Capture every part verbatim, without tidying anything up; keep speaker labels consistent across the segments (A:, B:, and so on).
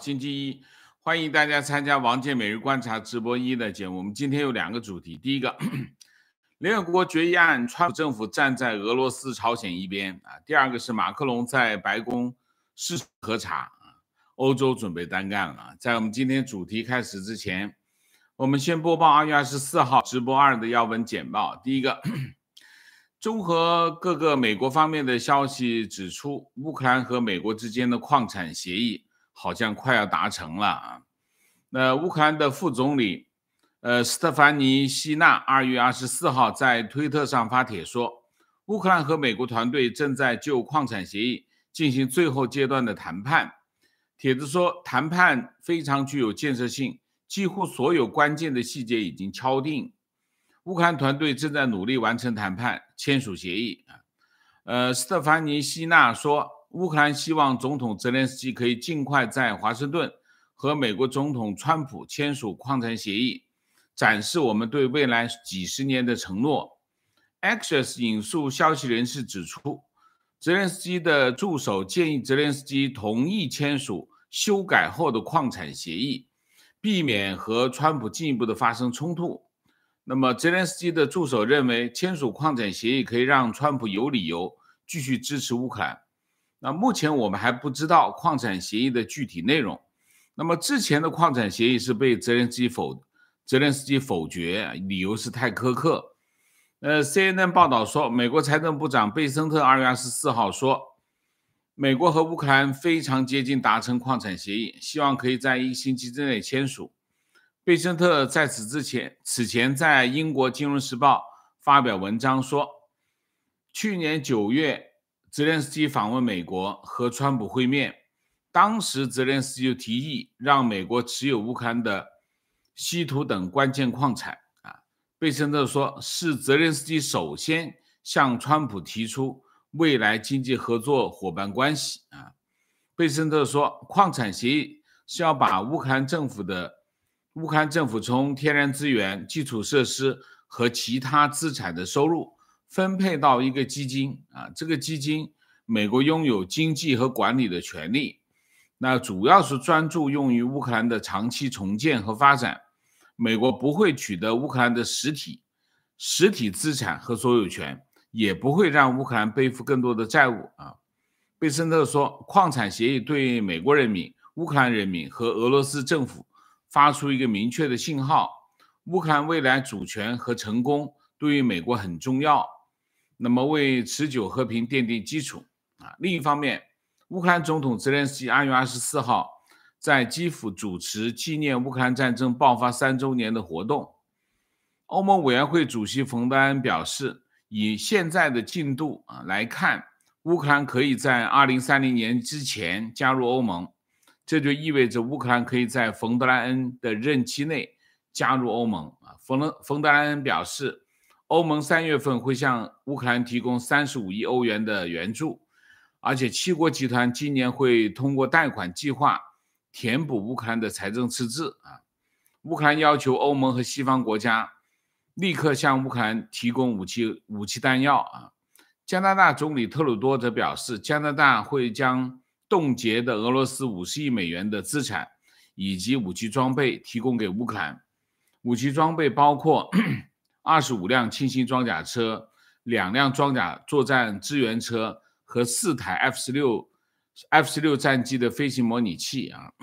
A: 星期一，欢迎大家参加王健每日观察直播一的节目。我们今天有两个主题，第一个，联合国决议案，川普政府站在俄罗斯、朝鲜一边啊；第二个是马克龙在白宫视核查啊，欧洲准备单干了。在我们今天主题开始之前，我们先播报二月二十四号直播二的要闻简报。第一个。综合各个美国方面的消息指出，乌克兰和美国之间的矿产协议好像快要达成了啊。那乌克兰的副总理呃斯特凡尼希纳二月二十四号在推特上发帖说，乌克兰和美国团队正在就矿产协议进行最后阶段的谈判。帖子说，谈判非常具有建设性，几乎所有关键的细节已经敲定。乌克兰团队正在努力完成谈判，签署协议。呃，斯特凡尼希纳说，乌克兰希望总统泽连斯基可以尽快在华盛顿和美国总统川普签署矿产协议，展示我们对未来几十年的承诺。Axios 引述消息人士指出，泽连斯基的助手建议泽连斯基同意签署修改后的矿产协议，避免和川普进一步的发生冲突。那么泽连斯基的助手认为，签署矿产协议可以让川普有理由继续支持乌克兰。那目前我们还不知道矿产协议的具体内容。那么之前的矿产协议是被泽连斯基否泽连斯基否决，理由是太苛刻。呃 ，C N N 报道说，美国财政部长贝森特二月二十四号说，美国和乌克兰非常接近达成矿产协议，希望可以在一个星期之内签署。贝森特在此之前，此前在英国《金融时报》发表文章说，去年九月，泽连斯基访问美国和川普会面，当时泽连斯基就提议让美国持有乌克兰的稀土等关键矿产啊。贝森特说，是泽连斯基首先向川普提出未来经济合作伙伴关系啊。贝森特说，矿产协议是要把乌克兰政府的乌克兰政府从天然资源、基础设施和其他资产的收入分配到一个基金啊，这个基金美国拥有经济和管理的权利，那主要是专注用于乌克兰的长期重建和发展。美国不会取得乌克兰的实体实体资产和所有权，也不会让乌克兰背负更多的债务啊。贝森特说，矿产协议对美国人民、乌克兰人民和俄罗斯政府发出一个明确的信号，乌克兰未来主权和成功对于美国很重要，那么为持久和平奠定基础啊。另一方面，乌克兰总统泽连斯基二月二十四号在基辅主持纪念乌克兰战争爆发三周年的活动。欧盟委员会主席冯德莱恩表示，以现在的进度啊来看，乌克兰可以在二零三零年之前加入欧盟。这就意味着乌克兰可以在冯德莱恩的任期内加入欧盟。冯冯德莱恩表示，欧盟三月份会向乌克兰提供三十五亿欧元的援助，而且七国集团今年会通过贷款计划填补乌克兰的财政赤字。乌克兰要求欧盟和西方国家立刻向乌克兰提供武器武器弹药。加拿大总理特鲁多则表示，加拿大会将冻结的俄罗斯五十亿美元的资产以及武器装备提供给乌克兰。武器装备包括二十五辆轻型装甲车、两辆装甲作战支援车和四台 F 十六 F 十六战机的飞行模拟器啊。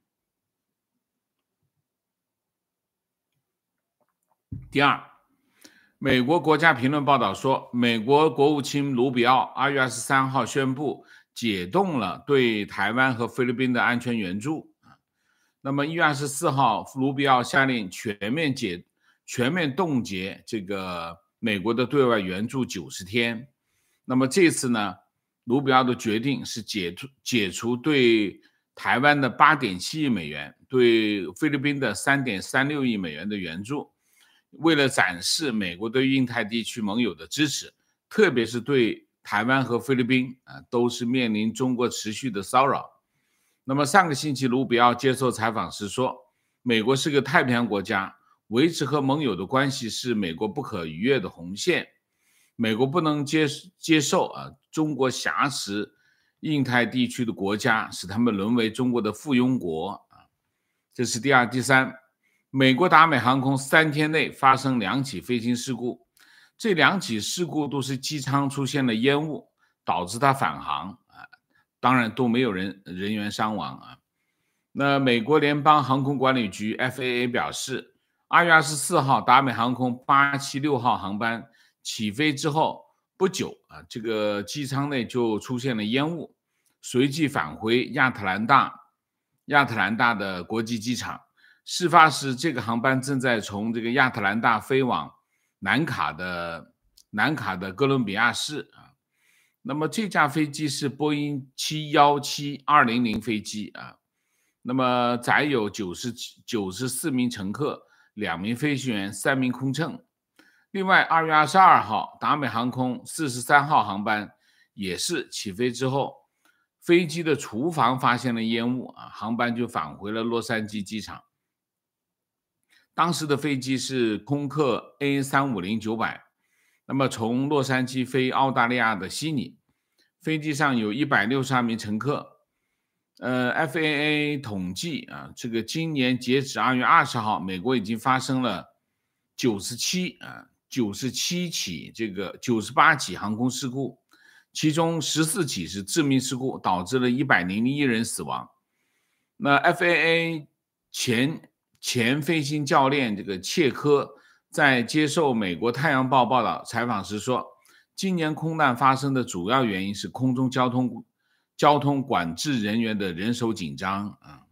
A: 第二，美国国家评论报道说，美国国务卿卢比奥二月二十三号宣布解冻了对台湾和菲律宾的安全援助。那么一月二十四号，卢比奥下令全面解全面冻结这个美国的对外援助九十天。那么这次呢，卢比奥的决定是解除解除对台湾的 八点七亿美元，对菲律宾的 三点三六亿美元的援助，为了展示美国对印太地区盟友的支持，特别是对台湾和菲律宾啊，都是面临中国持续的骚扰。那么上个星期，卢比奥接受采访时说，美国是个太平洋国家，维持和盟友的关系是美国不可逾越的红线。美国不能接接受啊中国挟持印太地区的国家，使他们沦为中国的附庸国。这是第二。第三，美国达美航空三天内发生两起飞行事故，这两起事故都是机舱出现了烟雾，导致它返航，当然都没有人人员伤亡啊。那美国联邦航空管理局 F A A 表示，二月二十四号达美航空八七六号航班起飞之后不久啊，这个机舱内就出现了烟雾，随即返回亚特兰大亚特兰大的国际机场。事发时，这个航班正在从这个亚特兰大飞往南卡的南卡的哥伦比亚市啊。那么这架飞机是波音七一七二零零飞机啊。那么载有九十四名乘客，两名飞行员，三名空乘。另外，二月二十二号，达美航空四十三号航班也是起飞之后，飞机的厨房发现了烟雾啊，航班就返回了洛杉矶机场。当时的飞机是空客 A 三五零九百，那么从洛杉矶飞澳大利亚的悉尼，飞机上有一百六十二名乘客。呃 ，F A A 统计啊，这个今年截止二月二十号，美国已经发生了九十七啊九十七起这个九十八起航空事故，其中十四起是致命事故，导致了一百零一人死亡。那 F A A 前前飞行教练这个切科在接受美国太阳报报道采访时说，今年空难发生的主要原因是空中交通交通管制人员的人手紧张啊。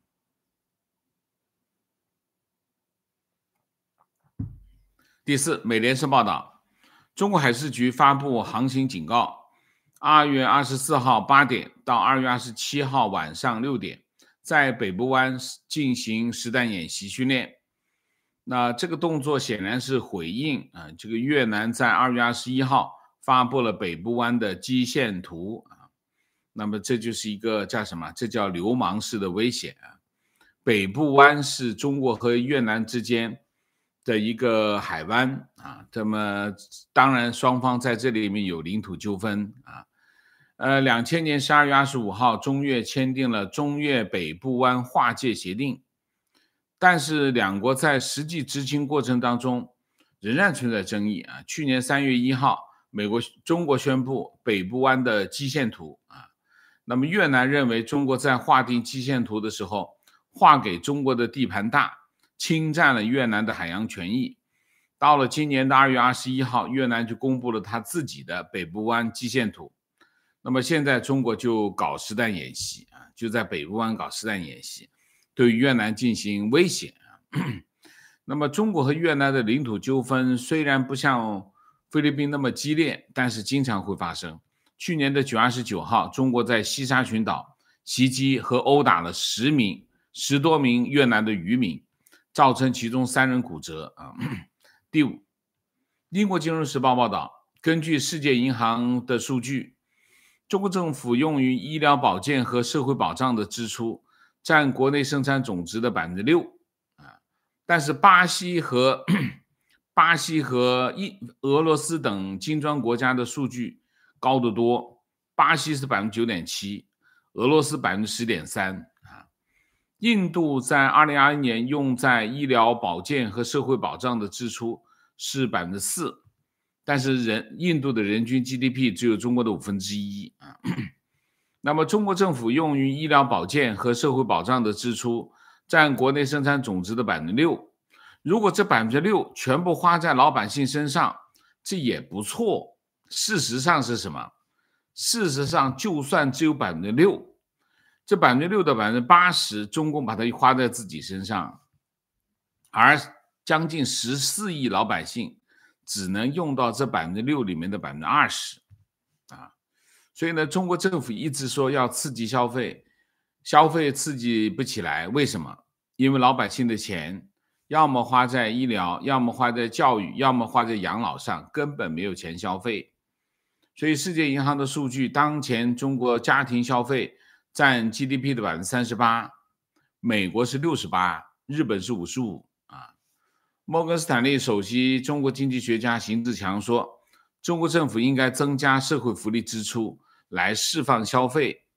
A: 第四，美联社报道，中国海事局发布航行警告，二月二十四号八点到二月二十七号晚上六点，在北部湾进行实弹演习训练。那这个动作显然是回应啊，这个越南在二月二十一号发布了北部湾的基线图啊。那么这就是一个叫什么？这叫流氓式的危险啊！北部湾是中国和越南之间的一个海湾啊，那么当然双方在这里面有领土纠纷啊。呃，两千年十二月二十五号，中越签订了中越北部湾划界协定，但是两国在实际执行过程当中仍然存在争议啊。去年三月一号，美国中国宣布北部湾的基线图啊。那么越南认为中国在划定基线图的时候，划给中国的地盘大，侵占了越南的海洋权益。到了今年的二月二十一号，越南就公布了他自己的北部湾基线图。那么现在中国就搞实弹演习啊，就在北部湾搞实弹演习，对越南进行威胁啊。那么中国和越南的领土纠纷虽然不像菲律宾那么激烈，但是经常会发生。去年的九月二十九号，中国在西沙群岛袭击和殴打了十名十多名越南的渔民，造成其中三人骨折啊。第五，英国金融时报报道，根据世界银行的数据，中国政府用于医疗保健和社会保障的支出占国内生产总值的 百分之六 啊，但是巴西和巴西和俄罗斯等金砖国家的数据高得多，巴西是 百分之九点七， 俄罗斯 百分之十点三 啊。印度在二零二一年用在医疗保健和社会保障的支出是 百分之四， 但是人印度的人均 G D P 只有中国的五分之一啊。那么中国政府用于医疗保健和社会保障的支出占国内生产总值的 百分之六， 如果这 百分之六 全部花在老百姓身上，这也不错。事实上是什么？事实上就算只有 百分之六， 这 百分之六 的 百分之八十 中共把它花在自己身上，而将近十四亿老百姓只能用到这 百分之六 里面的 百分之二十 啊。所以呢，中国政府一直说要刺激消费，消费刺激不起来，为什么？因为老百姓的钱要么花在医疗，要么花在教育，要么花在养老上，根本没有钱消费。所以世界银行的数据，当前中国家庭消费占 G D P 的 百分之三十八， 美国是六十八，日本是五十五啊。摩根斯坦利首席中国经济学家邢志强说，中国政府应该增加社会福利支出来释放消费，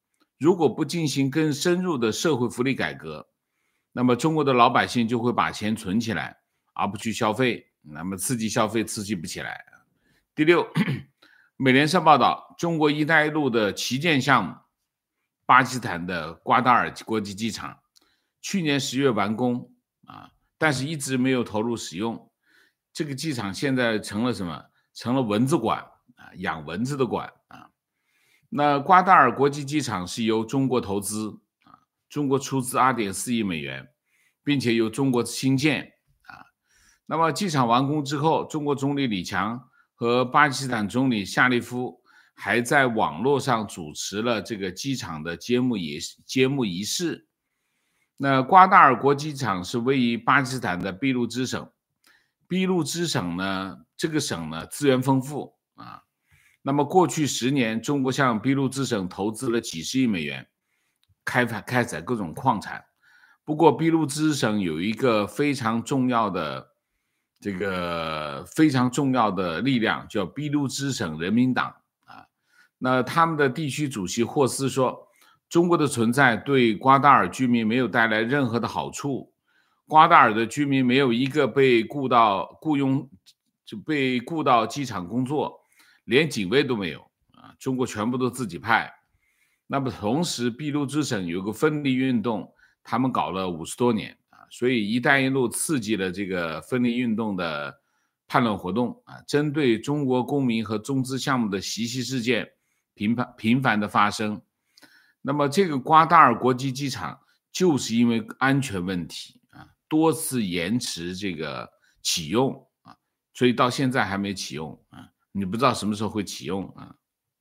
A: 如果不进行更深入的社会福利改革，那么中国的老百姓就会把钱存起来，而不去消费，那么刺激消费刺激不起来。第六，美联社报道，中国“一带一路”的旗舰项目巴基斯坦的瓜达尔国际机场去年十月完工啊，但是一直没有投入使用。这个机场现在成了什么？成了蚊子馆啊，养蚊子的馆啊。那瓜达尔国际机场是由中国投资啊，中国出资 二点四亿美元，并且由中国新建啊。那么机场完工之后，中国总理李强和巴基斯坦总理夏利夫还在网络上主持了这个机场的揭幕仪揭幕仪式。那瓜达尔国际机场是位于巴基斯坦的俾路支省，俾路支省呢，这个省呢资源丰富啊。那么过去十年，中国向俾路支省投资了几十亿美元，开发开采各种矿产。不过俾路支省有一个非常重要的这个非常重要的力量，叫俾路支省人民党啊。那他们的地区主席霍斯说，中国的存在对瓜达尔居民没有带来任何的好处，瓜达尔的居民没有一个被雇到雇佣就被雇到机场工作，连警卫都没有啊，中国全部都自己派。那么同时俾路支省有个分离运动，他们搞了五十多年啊，所以一带一路刺激了这个分离运动的叛乱活动啊，针对中国公民和中资项目的袭击事件频繁频繁的发生。那么这个瓜达尔国际机场就是因为安全问题啊，多次延迟这个启用啊，所以到现在还没启用啊，你不知道什么时候会启用啊。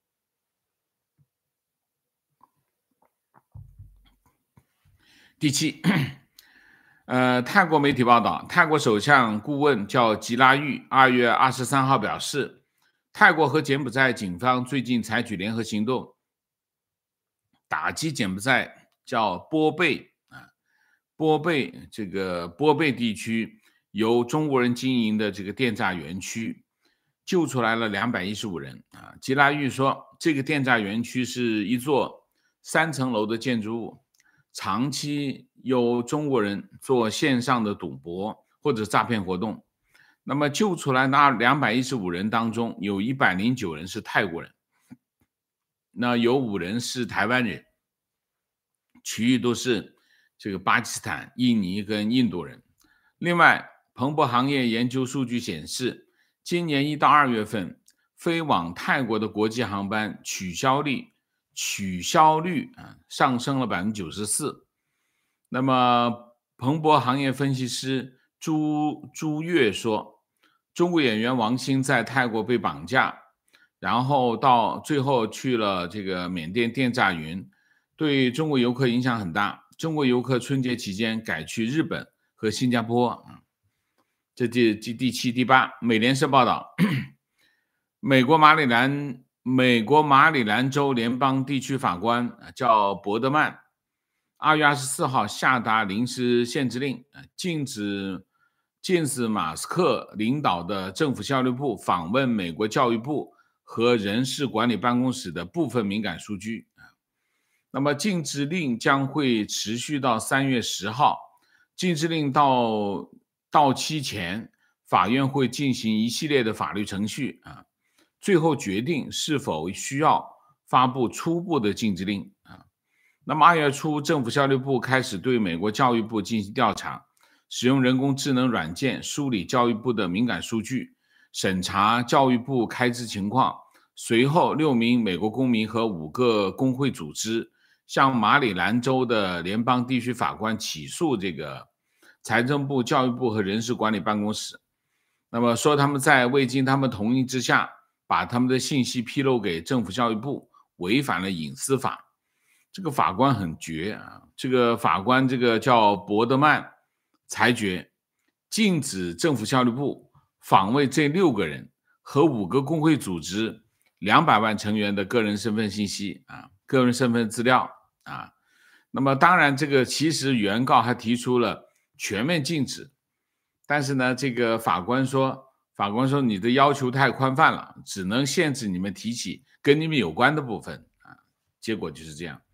A: 第七，呃，泰国媒体报道，泰国首相顾问叫吉拉玉，二月二十三号表示，泰国和柬埔寨警方最近采取联合行动，打击柬埔寨叫波贝啊，波贝这个波贝地区由中国人经营的这个电诈园区，救出来了两百一十五人啊。吉拉玉说，这个电诈园区是一座三层楼的建筑物。长期有中国人做线上的赌博或者诈骗活动，那么救出来那两百一十五人当中，有一百零九人是泰国人，那有五人是台湾人，其余都是这个巴基斯坦、印尼跟印度人。另外，彭博行业研究数据显示，今年一到二月份，飞往泰国的国际航班取消率取消率啊上升了 百分之九十四。 那么彭博行业分析师朱朱月说，中国演员王兴在泰国被绑架，然后到最后去了这个缅甸电诈云，对中国游客影响很大。中国游客春节期间改去日本和新加坡。这第第七第八，美联社报道，美国马里兰美国马里兰州联邦地区法官叫伯德曼，二月二十四号下达临时限制令，禁止禁止马斯克领导的政府效率部访问美国教育部和人事管理办公室的部分敏感数据。那么禁止令将会持续到三月十号，禁止令到到期前，法院会进行一系列的法律程序啊，最后决定是否需要发布初步的禁止令啊。那么二月初，政府效率部开始对美国教育部进行调查，使用人工智能软件梳理教育部的敏感数据，审查教育部开支情况。随后，六名美国公民和五个工会组织向马里兰州的联邦地区法官起诉这个财政部、教育部和人事管理办公室，那么说他们在未经他们同意之下，把他们的信息披露给政府教育部，违反了隐私法。这个法官很绝啊，这个法官这个叫伯德曼裁决，禁止政府效率部访问这六个人和五个工会组织两百万成员的个人身份信息啊，个人身份资料啊。那么当然，这个其实原告还提出了全面禁止，但是呢，这个法官说，法官说你的要求太宽泛了，只能限制你们提起跟你们有关的部分啊。结果就是这样，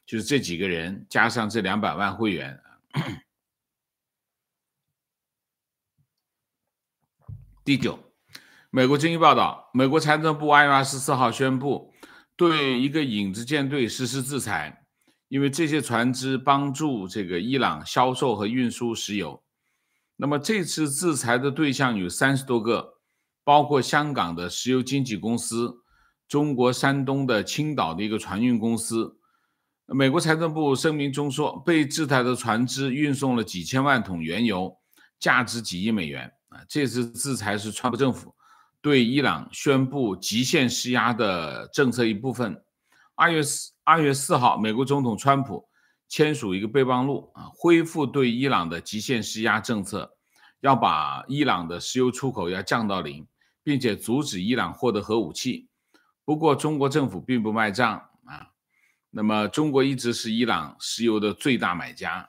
A: 就是这几个人加上这两百万会员。第九，美国经济报道，美国财政部二月二十四号宣布对一个影子舰队实施制裁，因为这些船只帮助这个伊朗销售和运输石油。那么这次制裁的对象有三十多个，包括香港的石油经纪公司、中国山东的青岛的一个船运公司。美国财政部声明中说，被制裁的船只运送了几千万桶原油，价值几亿美元。这次制裁是川普政府对伊朗宣布极限施压的政策一部分。二月二月四号，美国总统川普签署一个备忘录，恢复对伊朗的极限施压政策，要把伊朗的石油出口要降到零，并且阻止伊朗获得核武器。不过中国政府并不卖账啊。那么中国一直是伊朗石油的最大买家。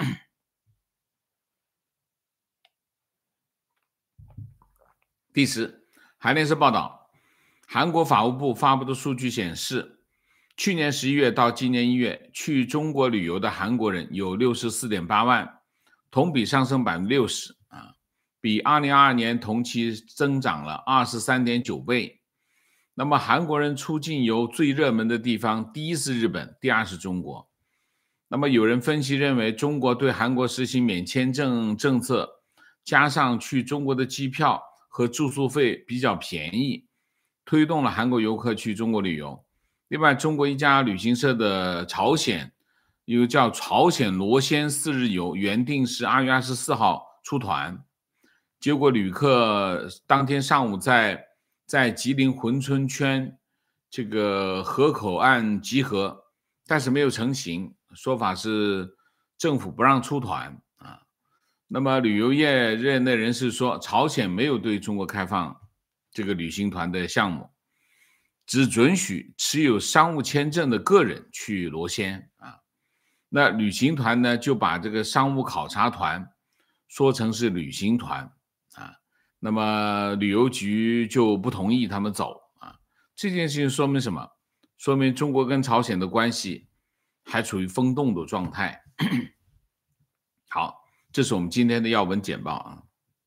A: 第十，韩联社报道，韩国法务部发布的数据显示，去年十一月到今年一月，去中国旅游的韩国人有 六十四点八万，同比上升 百分之六十， 啊，比二零二二年同期增长了 二十三点九倍。那么韩国人出境游最热门的地方，第一是日本，第二是中国。那么有人分析认为，中国对韩国实行免签证政策，加上去中国的机票和住宿费比较便宜，推动了韩国游客去中国旅游。另外，中国一家旅行社的朝鲜一个叫朝鲜罗先四日游，原定是二月二十四号出团，结果旅客当天上午在在吉林珲春圈这个河口岸集合，但是没有成行，说法是政府不让出团啊。那么旅游业业内人士说，朝鲜没有对中国开放这个旅行团的项目，只准许持有商务签证的个人去罗先啊。那旅行团呢，就把这个商务考察团说成是旅行团啊。那么旅游局就不同意他们走啊。这件事情说明什么？说明中国跟朝鲜的关系还处于风动的状态。好，这是我们今天的要闻简报啊。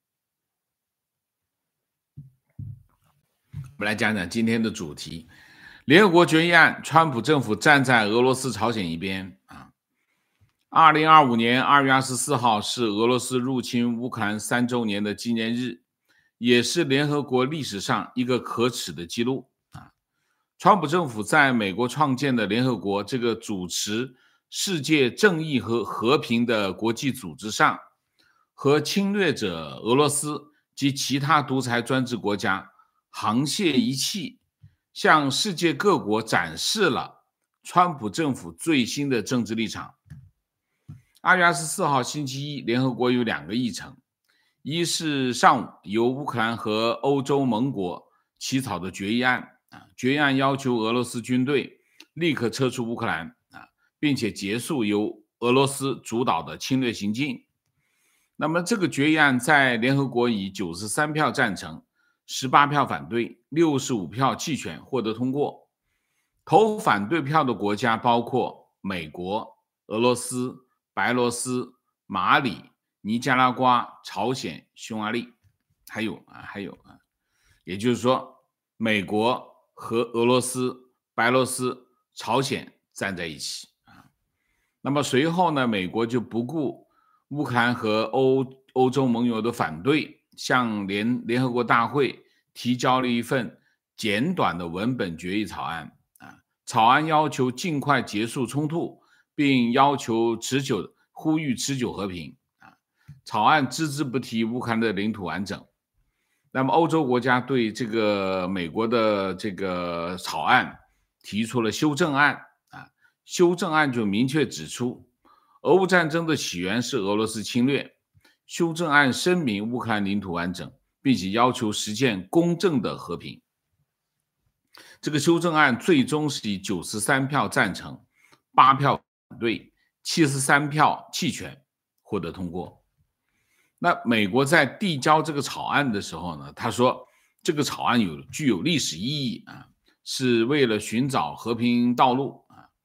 A: 我们来讲讲今天的主题：联合国决议案，川普政府站在俄罗斯、朝鲜一边啊。二零二五年二月二十四号是俄罗斯入侵乌克兰三周年的纪念日，也是联合国历史上一个可耻的记录啊。川普政府在美国创建的联合国这个主持世界正义和和平的国际组织上，和侵略者俄罗斯及其他独裁专制国家沆瀣一气，向世界各国展示了川普政府最新的政治立场。二月二十四号星期一，联合国有两个议程，一是上午由乌克兰和欧洲盟国起草的决议案，决议案要求俄罗斯军队立刻撤出乌克兰，并且结束由俄罗斯主导的侵略行径。那么这个决议案在联合国以九十三票赞成，十八票反对，六十五票弃权获得通过。投反对票的国家包括美国、俄罗斯、白罗斯、马里、尼加拉瓜、朝鲜、匈牙利，还有啊，还有啊，也就是说，美国和俄罗斯、白罗斯、朝鲜站在一起啊。那么随后呢，美国就不顾乌克兰和欧欧洲盟友的反对，向联联合国大会提交了一份简短的文本决议草案啊。草案要求尽快结束冲突，并要求持久呼吁持久和平啊。草案只字不提乌克兰的领土完整。那么欧洲国家对这个美国的这个草案提出了修正案啊。修正案就明确指出，俄乌战争的起源是俄罗斯侵略。修正案声明乌克兰领土完整，并且要求实现公正的和平。这个修正案最终是以九十三票赞成，八票反对，七十三票弃权获得通过。那美国在递交这个草案的时候呢，他说这个草案有具有历史意义啊，是为了寻找和平道路啊。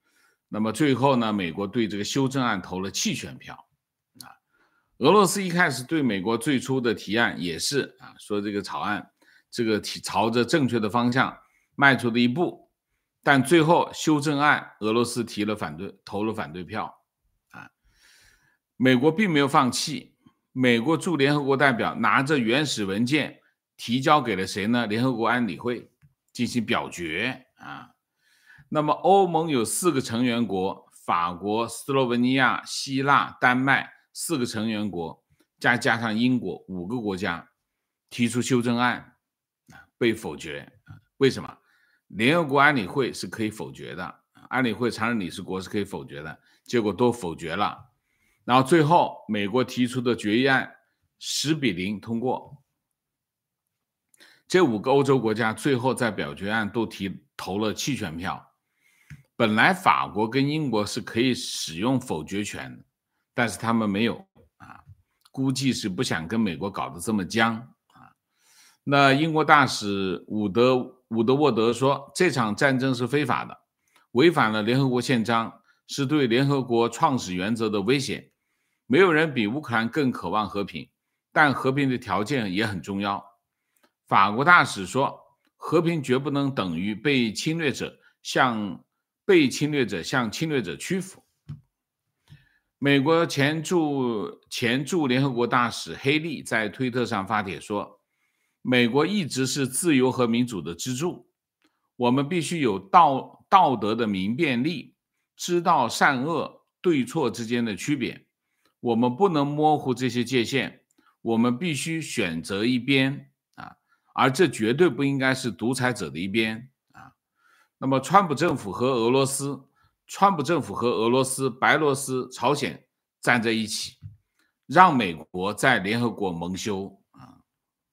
A: 那么最后呢，美国对这个修正案投了弃权票啊。俄罗斯一开始对美国最初的提案也是啊，说这个草案这个朝着正确的方向迈出的一步，但最后修正案俄罗斯提了反对，投了反对票啊。美国并没有放弃，美国驻联合国代表拿着原始文件提交给了谁呢？联合国安理会进行表决啊。那么欧盟有四个成员国，法国、斯洛文尼亚、希腊、丹麦四个成员国，再加上英国五个国家提出修正案，被否决。为什么？联合国安理会是可以否决的，安理会常任理事国是可以否决的，结果都否决了。然后最后美国提出的决议案十比零通过。这五个欧洲国家最后在表决案都提投了弃权票。本来法国跟英国是可以使用否决权的，但是他们没有啊，估计是不想跟美国搞得这么僵啊。那英国大使伍德伍德沃德说，这场战争是非法的，违反了联合国宪章，是对联合国创始原则的威胁。没有人比乌克兰更渴望和平，但和平的条件也很重要。法国大使说，和平绝不能等于被侵略者向被侵略者向侵略者屈服。美国前驻前驻联合国大使黑利在推特上发帖说，美国一直是自由和民主的支柱，我们必须有道道德的明辨力，知道善恶对错之间的区别，我们不能模糊这些界限，我们必须选择一边啊，而这绝对不应该是独裁者的一边。那么川普政府和俄罗斯川普政府和俄罗斯、白俄罗斯、朝鲜站在一起，让美国在联合国蒙羞啊。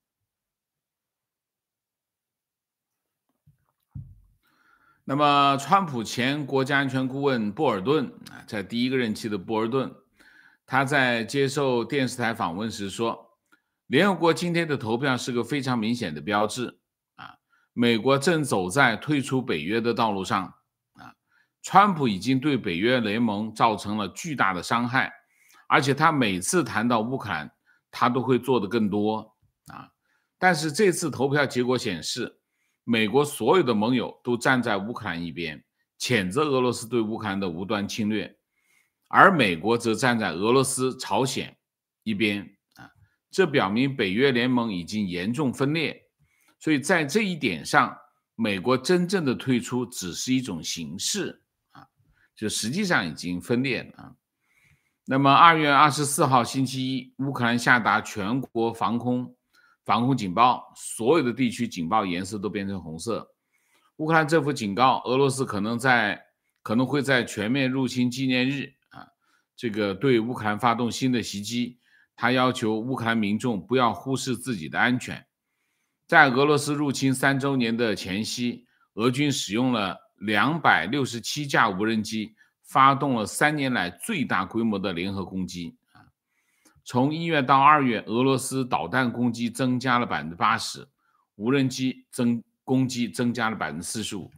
A: 那么川普前国家安全顾问波尔顿啊，在第一个任期的波尔顿，他在接受电视台访问时说，联合国今天的投票是个非常明显的标志啊，美国正走在退出北约的道路上啊，川普已经对北约联盟造成了巨大的伤害，而且他每次谈到乌克兰，他都会做得更多啊。但是这次投票结果显示，美国所有的盟友都站在乌克兰一边，谴责俄罗斯对乌克兰的无端侵略，而美国则站在俄罗斯、朝鲜一边啊。这表明北约联盟已经严重分裂。所以在这一点上，美国真正的退出只是一种形式啊，就实际上已经分裂了啊。那么二月二十四号星期一，乌克兰下达全国防空防空警报，所有的地区警报颜色都变成红色。乌克兰政府警告，俄罗斯可能在可能会在全面入侵纪念日啊，这个对乌克兰发动新的袭击。他要求乌克兰民众不要忽视自己的安全。在俄罗斯入侵三周年的前夕，俄军使用了两百六十七架无人机，发动了三年来最大规模的联合攻击。从一月到二月，俄罗斯导弹攻击增加了百分之八十，无人机增攻击增加了百分之四十五。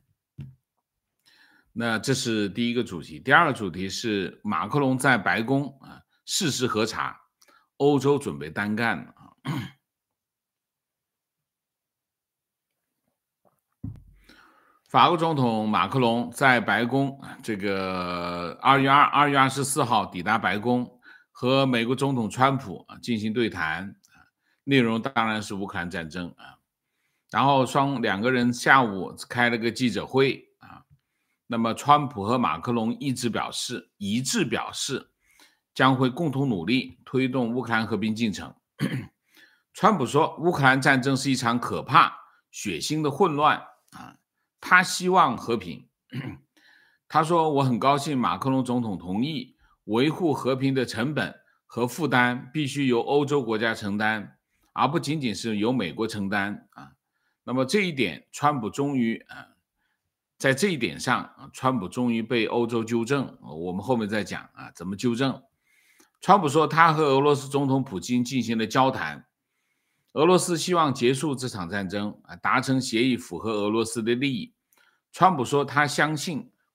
A: 那这是第一个主题。第二个主题是马克龙在白宫啊事实核查，欧洲准备单干啊。法国总统马克龙在白宫这个二月二二月二十四号抵达白宫，和美国总统川普进行对谈，内容当然是乌克兰战争啊。然后双两个人下午开了个记者会啊。那么川普和马克龙一致表示一致表示将会共同努力推动乌克兰和平进程。川普说，乌克兰战争是一场可怕、血腥的混乱啊。他希望和平。他说，我很高兴马克龙总统同意维护和平的成本和负担必须由欧洲国家承担，而不仅仅是由美国承担啊。那么这一点川普终于啊，在这一点上川普终于被欧洲纠正，我们后面再讲啊怎么纠正。川普说，他和俄罗斯总统普京进行了交谈，俄罗斯希望结束这场战争，达成协议符合俄罗斯的利益。川普说，他相信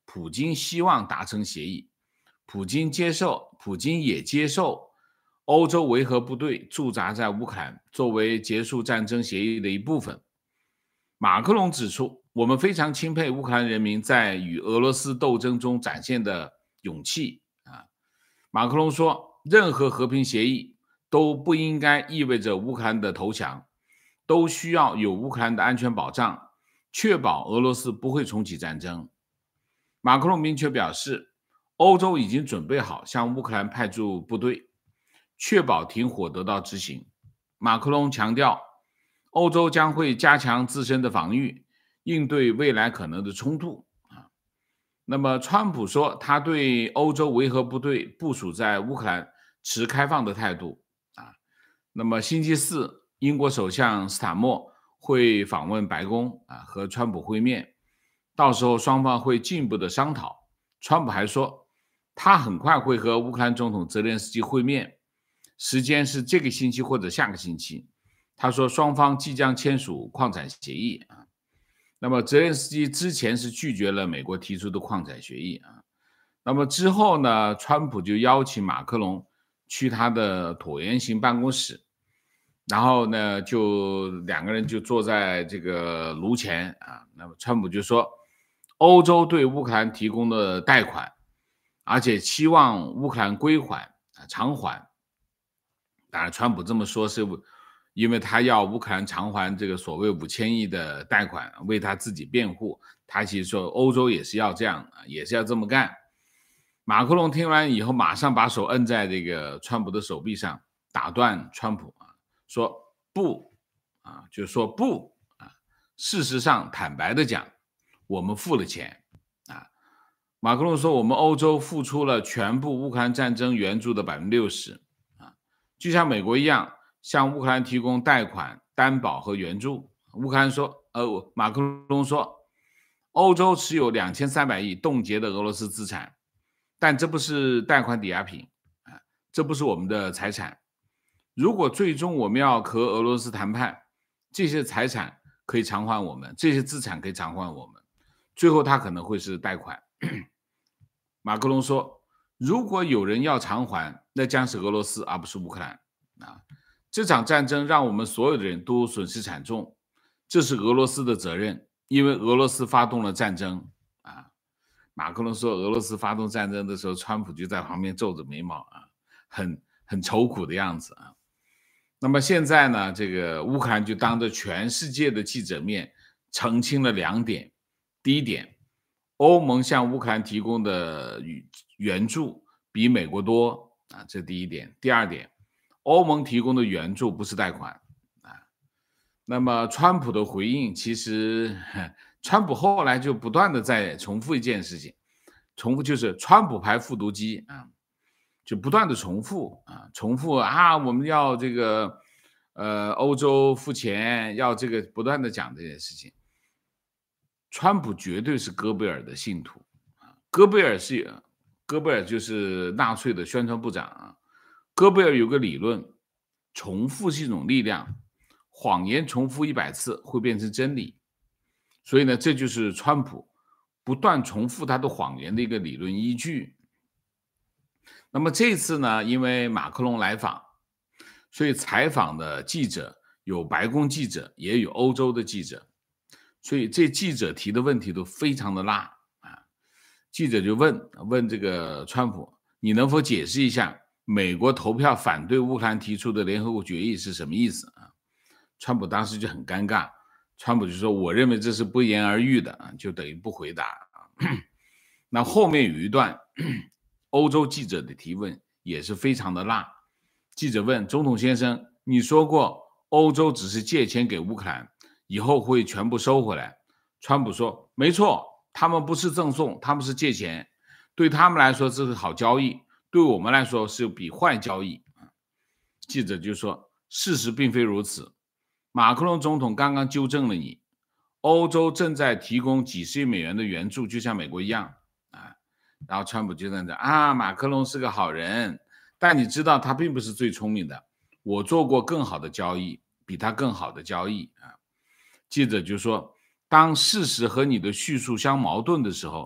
A: 普京希望达成协议，普京接受，普京也接受欧洲维和部队驻扎在乌克兰，作为结束战争协议的一部分。马克龙指出，我们非常钦佩乌克兰人民在与俄罗斯斗争中展现的勇气啊。马克龙说，任何和平协议都不应该意味着乌克兰的投降，都需要有乌克兰的安全保障，确保俄罗斯不会重启战争。马克龙明确表示，欧洲已经准备好向乌克兰派驻部队，确保停火得到执行。马克龙强调，欧洲将会加强自身的防御，应对未来可能的冲突。那么，川普说他对欧洲维和部队部署在乌克兰持开放的态度。那么，星期四，英国首相斯塔默会访问白宫啊，和川普会面，到时候双方会进一步的商讨。川普还说，他很快会和乌克兰总统泽连斯基会面，时间是这个星期或者下个星期。他说双方即将签署矿产协议啊。那么泽连斯基之前是拒绝了美国提出的矿产协议啊。那么之后呢，川普就邀请马克龙去他的椭圆形办公室，然后呢，就两个人就坐在这个炉前啊。那么川普就说，欧洲对乌克兰提供的贷款，而且期望乌克兰归还啊偿还。当然，川普这么说是因为他要乌克兰偿还这个所谓五千亿的贷款，为他自己辩护。他其实说欧洲也是要这样，也是要这么干。马克龙听完以后，马上把手摁在这个川普的手臂上，打断川普啊，说不啊，就说不啊。事实上，坦白的讲，我们付了钱啊。马克龙说，我们欧洲付出了全部乌克兰战争援助的百分之六十啊，就像美国一样，向乌克兰提供贷款、担保和援助。乌克兰说，呃，马克龙说，欧洲持有两千三百亿冻结的俄罗斯资产。但这不是贷款抵押品啊，这不是我们的财产。如果最终我们要和俄罗斯谈判，这些财产可以偿还我们，这些资产可以偿还我们，最后它可能会是贷款。马克龙说，如果有人要偿还，那将是俄罗斯，而不是乌克兰啊。这场战争让我们所有的人都损失惨重，这是俄罗斯的责任，因为俄罗斯发动了战争啊。马克龙说，俄罗斯发动战争的时候，川普就在旁边皱着眉毛啊，很很愁苦的样子啊。那么现在呢，这个乌克兰就当着全世界的记者面澄清了两点。第一点，欧盟向乌克兰提供的援助比美国多啊，这第一点。第二点，欧盟提供的援助不是贷款啊。那么川普的回应，其实川普后来就不断的在重复一件事情，重复就是川普牌复读机啊，就不断的重复啊，重复啊，我们要这个呃欧洲付钱，要这个不断的讲这件事情。川普绝对是戈贝尔的信徒啊，戈贝尔是戈贝尔就是纳粹的宣传部长啊。戈贝尔有个理论，重复是一种力量，谎言重复一百次会变成真理。所以呢，这就是川普不断重复他的谎言的一个理论依据。那么这次呢，因为马克龙来访，所以采访的记者有白宫记者，也有欧洲的记者，所以这记者提的问题都非常的辣啊。记者就问问这个川普，你能否解释一下美国投票反对乌克兰提出的联合国决议是什么意思啊？川普当时就很尴尬。川普就说，我认为这是不言而喻的，就等于不回答。那后面有一段欧洲记者的提问也是非常的辣。记者问，总统先生，你说过欧洲只是借钱给乌克兰，以后会全部收回来。川普说，没错，他们不是赠送，他们是借钱，对他们来说这是好交易，对我们来说是笔坏交易。记者就说，事实并非如此，马克龙总统刚刚纠正了你，欧洲正在提供几十亿美元的援助，就像美国一样啊。然后川普就在这啊，马克龙是个好人，但你知道他并不是最聪明的，我做过更好的交易，比他更好的交易啊。记者就说，当事实和你的叙述相矛盾的时候，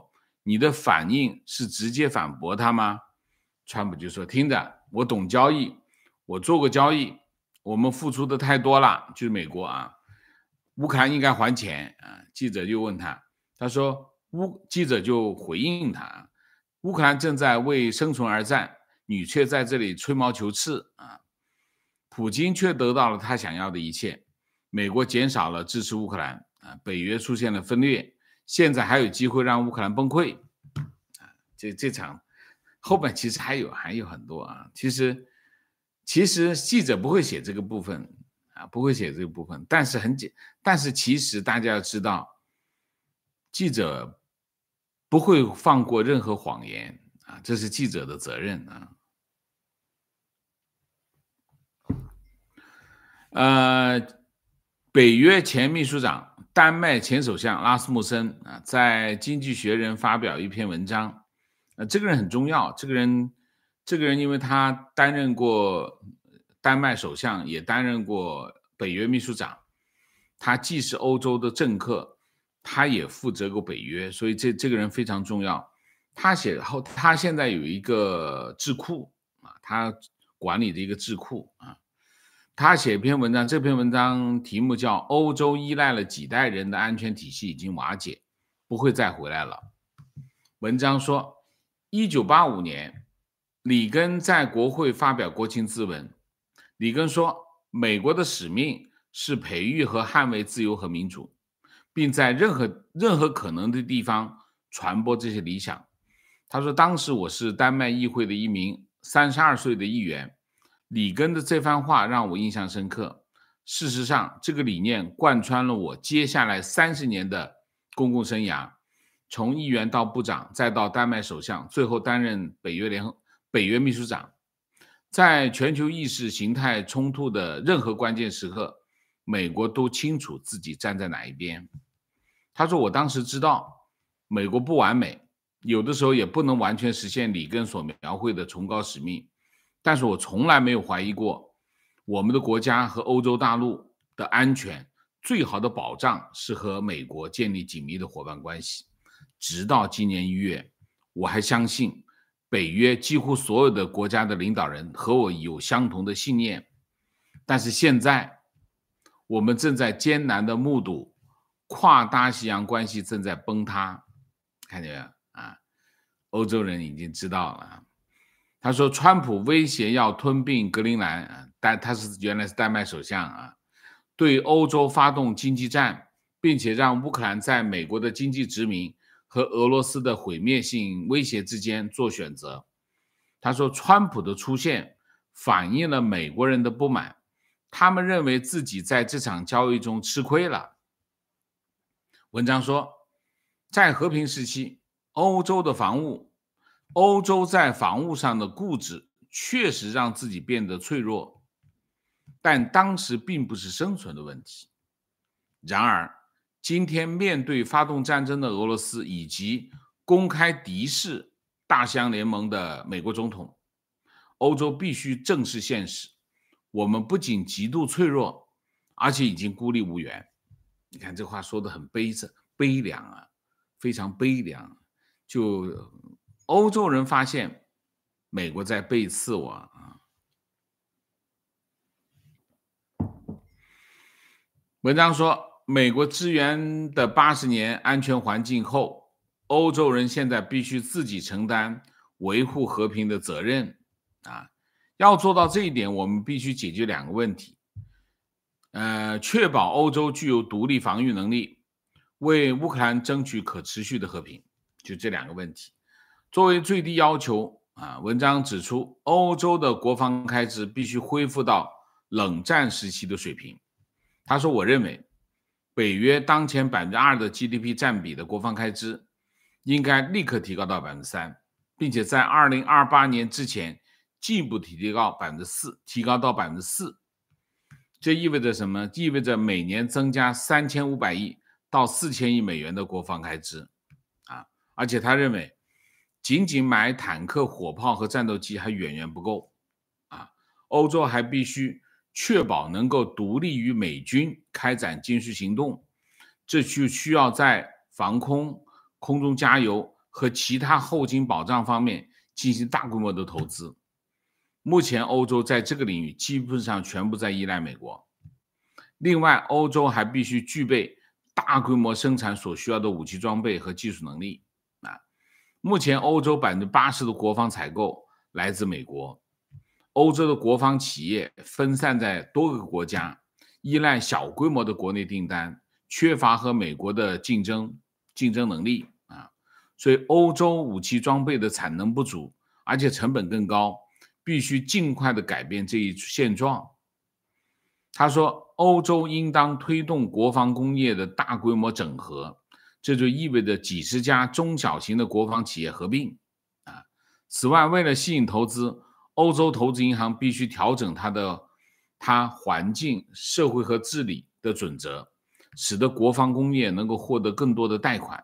A: 你的反应是直接反驳他吗？川普就说：听着，我懂交易，我做过交易，我们付出的太多了，就是美国啊，乌克兰应该还钱啊。记者就问他，他说乌记者就回应他，乌克兰正在为生存而战，你却在这里吹毛求疵啊。普京却得到了他想要的一切，美国减少了支持乌克兰啊，北约出现了分裂，现在还有机会让乌克兰崩溃啊。这这场后面其实还有还有很多啊，其实其实记者不会写这个部分啊，不会写这个部分，但是很简，但是其实大家要知道，记者不会放过任何谎言啊，这是记者的责任啊。呃，北约前秘书长、丹麦前首相拉斯穆森啊，在《经济学人》发表一篇文章。呃，这个人很重要，这个人，这个人因为他担任过丹麦首相，也担任过北约秘书长，他既是欧洲的政客，他也负责过北约，所以这这个人非常重要。他写后，他现在有一个智库啊，他管理的一个智库啊。他写一篇文章，这篇文章题目叫《欧洲依赖了几代人的安全体系已经瓦解，不会再回来了》。文章说，一九八五年，里根在国会发表国情咨文。里根说，美国的使命是培育和捍卫自由和民主，并在任何任何可能的地方传播这些理想。他说，当时我是丹麦议会的一名三十二岁的议员。里根的这番话让我印象深刻。事实上，这个理念贯穿了我接下来三十年的公共生涯，从议员到部长，再到丹麦首相，最后担任北约联合北约秘书长。在全球意识形态冲突的任何关键时刻，美国都清楚自己站在哪一边。他说，我当时知道美国不完美，有的时候也不能完全实现里根所描绘的崇高使命，但是我从来没有怀疑过，我们的国家和欧洲大陆的安全最好的保障是和美国建立紧密的伙伴关系。直到今年一月，我还相信北约几乎所有的国家的领导人和我有相同的信念。但是现在，我们正在艰难地目睹跨大西洋关系正在崩塌。看见没有啊？欧洲人已经知道了。他说，川普威胁要吞并格陵兰，但他是原来是丹麦首相啊，对欧洲发动经济战，并且让乌克兰在美国的经济殖民和俄罗斯的毁灭性威胁之间做选择。他说，川普的出现反映了美国人的不满，他们认为自己在这场交易中吃亏了。文章说，在和平时期，欧洲的防务欧洲在防务上的固执确实让自己变得脆弱，但当时并不是生存的问题。然而，今天面对发动战争的俄罗斯以及公开敌视大西洋联盟的美国总统，欧洲必须正视现实，我们不仅极度脆弱，而且已经孤立无援。你看这话说得很悲悲凉啊，非常悲凉。就欧洲人发现美国在背刺我啊。文章说，美国支援的八十年安全环境后，欧洲人现在必须自己承担维护和平的责任啊。要做到这一点，我们必须解决两个问题，呃，确保欧洲具有独立防御能力，为乌克兰争取可持续的和平，就这两个问题。作为最低要求啊，文章指出，欧洲的国防开支必须恢复到冷战时期的水平。他说，我认为北约当前 百分之二 的 G D P 占比的国防开支应该立刻提高到 百分之三， 并且在二零二八年之前进一步提高 百分之四， 提高到 百分之四。 这意味着什么？意味着每年增加三千五百亿到四千亿美元的国防开支啊！而且他认为仅仅买坦克、火炮和战斗机还远远不够啊！欧洲还必须确保能够独立于美军开展军事行动，这就需要在防空、空中加油和其他后勤保障方面进行大规模的投资。目前欧洲在这个领域基本上全部在依赖美国。另外，欧洲还必须具备大规模生产所需要的武器装备和技术能力。啊，目前欧洲 百分之八十 的国防采购来自美国。欧洲的国防企业分散在多个国家，依赖小规模的国内订单，缺乏和美国的竞争竞争能力啊，所以欧洲武器装备的产能不足，而且成本更高，必须尽快的改变这一现状。他说，欧洲应当推动国防工业的大规模整合，这就意味着几十家中小型的国防企业合并啊。此外，为了吸引投资，欧洲投资银行必须调整它的它环境、社会和治理的准则，使得国防工业能够获得更多的贷款。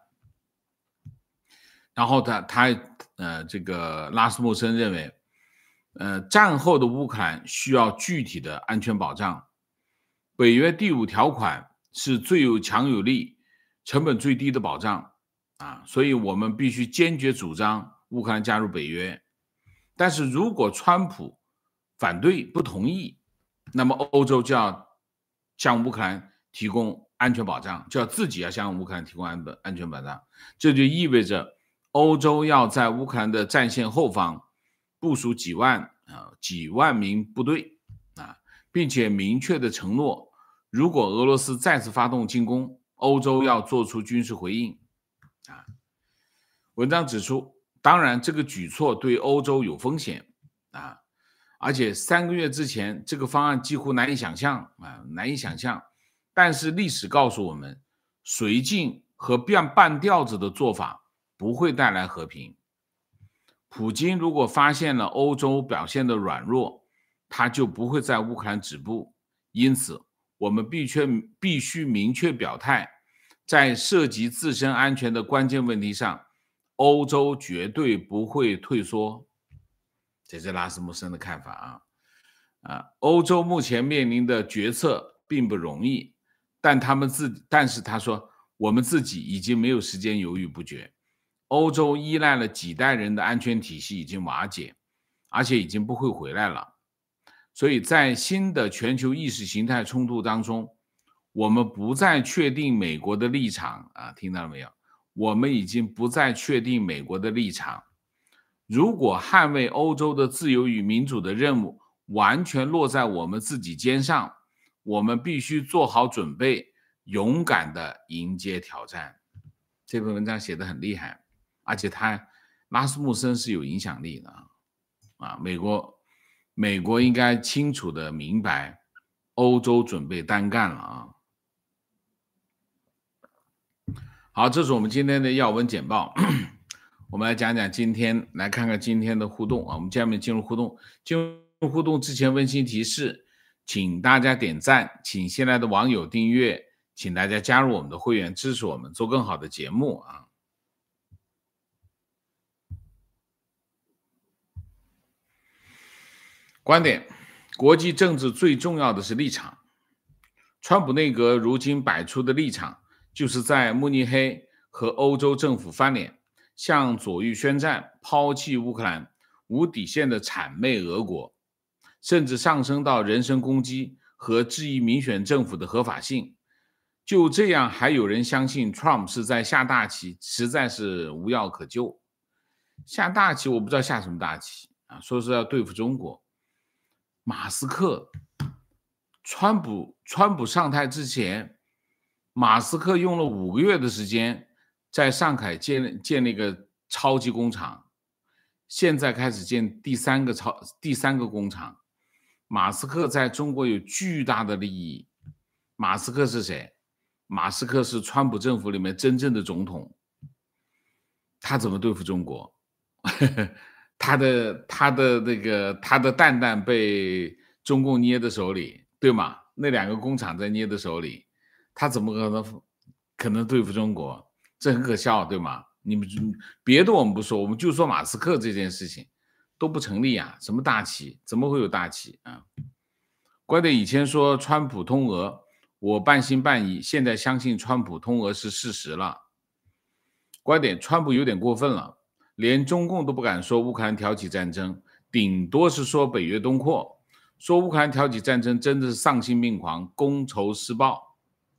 A: 然后他他呃，这个拉斯穆森认为，呃，战后的乌克兰需要具体的安全保障。北约第五条款是最有强有力、成本最低的保障啊，所以我们必须坚决主张乌克兰加入北约。但是如果川普反对不同意，那么欧洲就要向乌克兰提供安全保障，就要自己要向乌克兰提供安安全保障。这就意味着欧洲要在乌克兰的战线后方部署几万啊几万名部队啊，并且明确的承诺，如果俄罗斯再次发动进攻，欧洲要做出军事回应啊。文章指出，当然这个举措对欧洲有风险啊，而且三个月之前这个方案几乎难以想象啊，难以想象。但是历史告诉我们，绥靖和变半吊子的做法不会带来和平。普京如果发现了欧洲表现的软弱，他就不会在乌克兰止步。因此，我们必须必须明确表态，在涉及自身安全的关键问题上，欧洲绝对不会退缩。这是拉斯穆森的看法啊。啊，欧洲目前面临的决策并不容易，但他们自但是他说，我们自己已经没有时间犹豫不决。欧洲依赖了几代人的安全体系已经瓦解，而且已经不会回来了。所以在新的全球意识形态冲突当中，我们不再确定美国的立场啊，听到了没有？我们已经不再确定美国的立场。如果捍卫欧洲的自由与民主的任务完全落在我们自己肩上，我们必须做好准备，勇敢地迎接挑战。这篇文章写得很厉害，而且他拉斯穆森是有影响力的啊，美国美国应该清楚地明白，欧洲准备单干了啊。好，这是我们今天的要闻简报。我们来讲讲今天，来看看今天的互动啊。我们下面进入互动，进入互动之前温馨提示，请大家点赞，请新来的网友订阅，请大家加入我们的会员，支持我们做更好的节目啊。观点：国际政治最重要的是立场。川普内阁如今摆出的立场，就是在慕尼黑和欧洲政府翻脸，向左翼宣战，抛弃乌克兰，无底线的谄媚俄国，甚至上升到人身攻击和质疑民选政府的合法性。就这样还有人相信 Trump 是在下大棋，实在是无药可救。下大棋我不知道下什么大棋啊，说是要对付中国。马斯克，川普川普上台之前，马斯克用了五个月的时间在上海建建了一个超级工厂，现在开始建第三个超第三个工厂。马斯克在中国有巨大的利益。马斯克是谁？马斯克是川普政府里面真正的总统。他怎么对付中国？他的他的那个他的蛋蛋被中共捏在手里，对吗？那两个工厂在捏的手里，他怎么可能可能对付中国？这很可笑，对吗？你们别的我们不说，我们就说马斯克这件事情都不成立啊！什么大棋？怎么会有大棋啊？观点以前说川普通俄，我半信半疑，现在相信川普通俄是事实了。 观点，川普有点过分了，连中共都不敢说乌克兰挑起战争，顶多是说北约东扩，说乌克兰挑起战争真的是丧心病狂，公仇私报，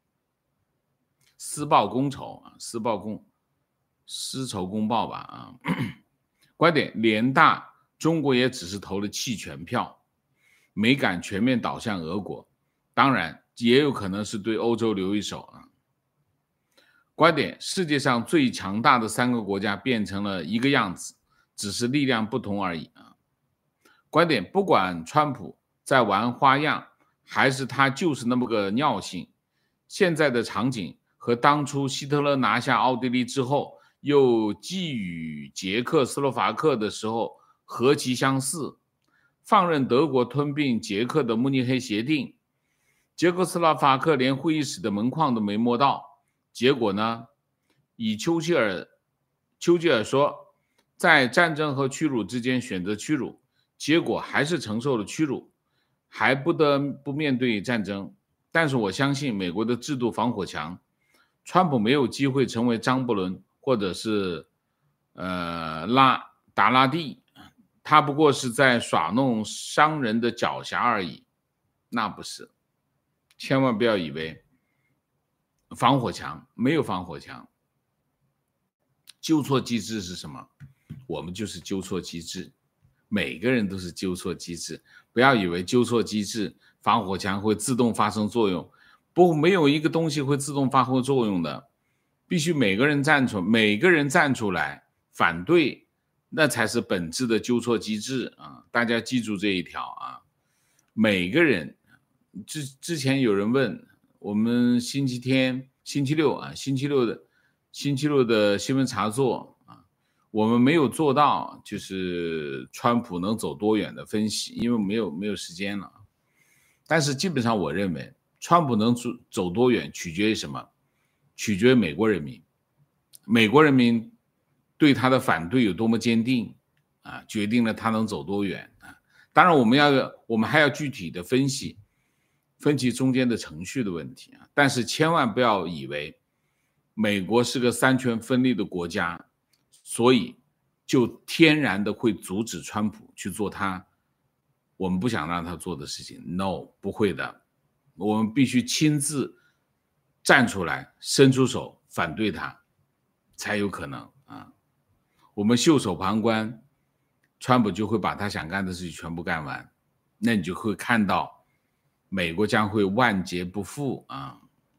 A: 私报公仇啊，私报公私仇公报吧啊。观点，联大中国也只是投了弃权票，没敢全面倒向俄国，当然也有可能是对欧洲留一手啊。观点，世界上最强大的三个国家变成了一个样子，只是力量不同而已啊。观点，不管川普在玩花样，还是他就是那么个尿性，现在的场景和当初希特勒拿下奥地利之后又觊觎捷克斯洛伐克的时候何其相似。放任德国吞并捷克的慕尼黑协定，捷克斯洛伐克连会议室的门框都没摸到，结果呢，以丘吉尔丘吉尔说，在战争和屈辱之间选择屈辱，结果还是承受了屈辱，还不得不面对战争。但是我相信美国的制度防火墙，川普没有机会成为张伯伦或者是呃拉达拉蒂，他不过是在耍弄商人的狡黠而已，那不是。千万不要以为防火墙，没有防火墙。纠错机制是什么？我们就是纠错机制，每个人都是纠错机制。不要以为纠错机制防火墙会自动发生作用，不，没有一个东西会自动发挥作用的，必须每个人站出每个人站出来反对，那才是本质的纠错机制啊！大家记住这一条啊！每个人，之之前有人问我们星期天、星期六啊，星期六的星期六的新闻茶座啊，我们没有做到就是川普能走多远的分析，因为没有没有时间了。但是基本上我认为，川普能走走多远，取决于什么？取决于美国人民，美国人民对他的反对有多么坚定啊，决定了他能走多远啊。当然，我们要我们还要具体的分析，分析中间的程序的问题啊。但是千万不要以为美国是个三权分立的国家，所以就天然的会阻止川普去做他我们不想让他做的事情。 No， 不会的，我们必须亲自站出来，伸出手反对他，才有可能啊。我们袖手旁观，川普就会把他想干的事情全部干完，那你就会看到美国将会万劫不复啊。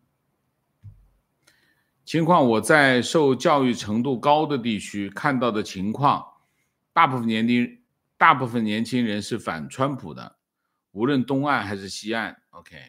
A: 情况，我在受教育程度高的地区看到的情况，大部分年龄大部分年轻人是反川普的，无论东岸还是西岸。 OK，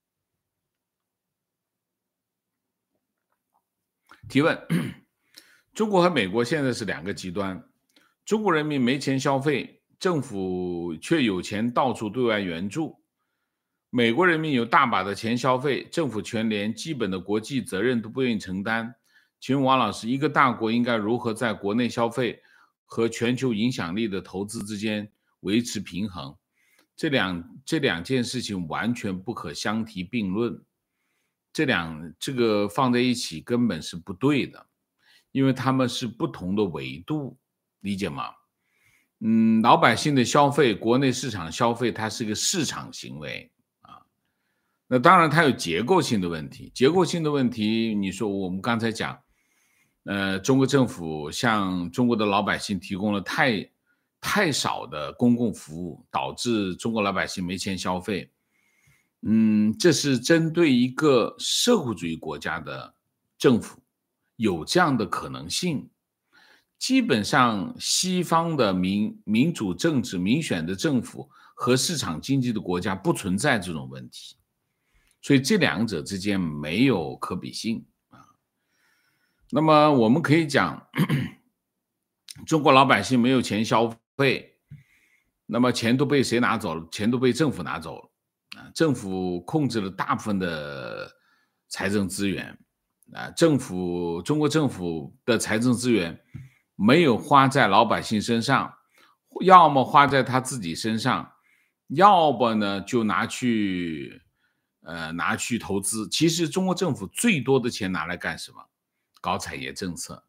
A: 提问，中国和美国现在是两个极端，中国人民没钱消费，政府却有钱到处对外援助，美国人民有大把的钱消费，政府却连基本的国际责任都不愿意承担。请问王老师，一个大国应该如何在国内消费和全球影响力的投资之间维持平衡？这两这两件事情完全不可相提并论，这两这个放在一起根本是不对的，因为他们是不同的维度，理解吗？嗯，老百姓的消费，国内市场消费，它是个市场行为啊。那当然，它有结构性的问题。结构性的问题，你说我们刚才讲，呃，中国政府向中国的老百姓提供了太太少的公共服务，导致中国老百姓没钱消费。嗯，这是针对一个社会主义国家的政府有这样的可能性。基本上西方的民民主政治民选的政府和市场经济的国家不存在这种问题，所以这两者之间没有可比性啊。那么我们可以讲，中国老百姓没有钱消费，那么钱都被谁拿走了？钱都被政府拿走了啊！政府控制了大部分的财政资源啊，政府中国政府的财政资源没有花在老百姓身上，要么花在他自己身上，要不呢就拿去呃拿去投资。其实中国政府最多的钱拿来干什么？搞产业政策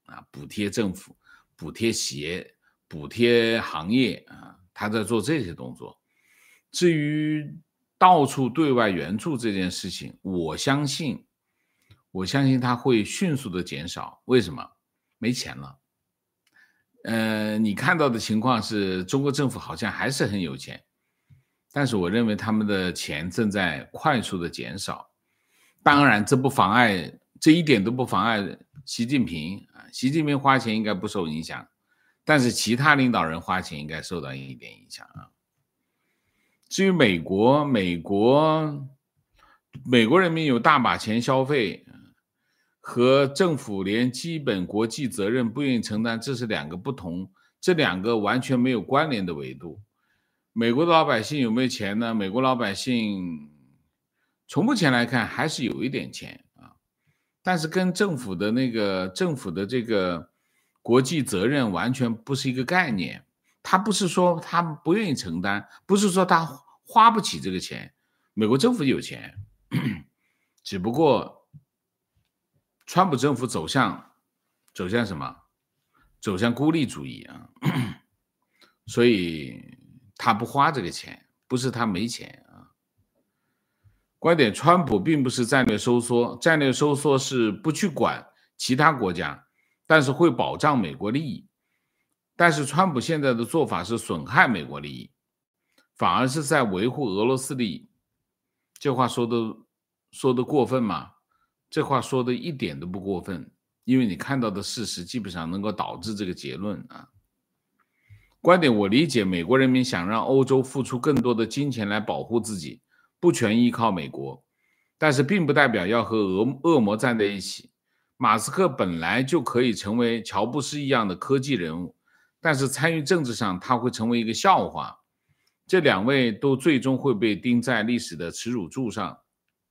A: 啊，补贴政府，补贴企业，补贴行业啊，他在做这些动作。至于到处对外援助这件事情，我相信，我相信它会迅速的减少。为什么？没钱了。呃，你看到的情况是中国政府好像还是很有钱，但是我认为他们的钱正在快速的减少。当然，这不妨碍，这一点都不妨碍习近平啊，习近平花钱应该不受影响，但是其他领导人花钱应该受到一点影响啊。至于美国，美国，美国人民有大把钱消费，和政府连基本国际责任不愿意承担，这是两个不同，这两个完全没有关联的维度。美国的老百姓有没有钱呢？美国老百姓从目前来看还是有一点钱啊，但是跟政府的那个政府的这个国际责任完全不是一个概念。他不是说他不愿意承担，不是说他花不起这个钱，美国政府有钱，只不过川普政府走向走向什么？走向孤立主义啊，所以他不花这个钱，不是他没钱啊。观点，川普并不是战略收缩，战略收缩是不去管其他国家，但是会保障美国利益。但是川普现在的做法是损害美国利益，反而是在维护俄罗斯利益。这话说的说的过分吗？这话说的一点都不过分，因为你看到的事实基本上能够导致这个结论啊。观点，我理解美国人民想让欧洲付出更多的金钱来保护自己，不全依靠美国，但是并不代表要和恶恶魔站在一起。马斯克本来就可以成为乔布斯一样的科技人物，但是参与政治上他会成为一个笑话。这两位都最终会被钉在历史的耻辱柱上。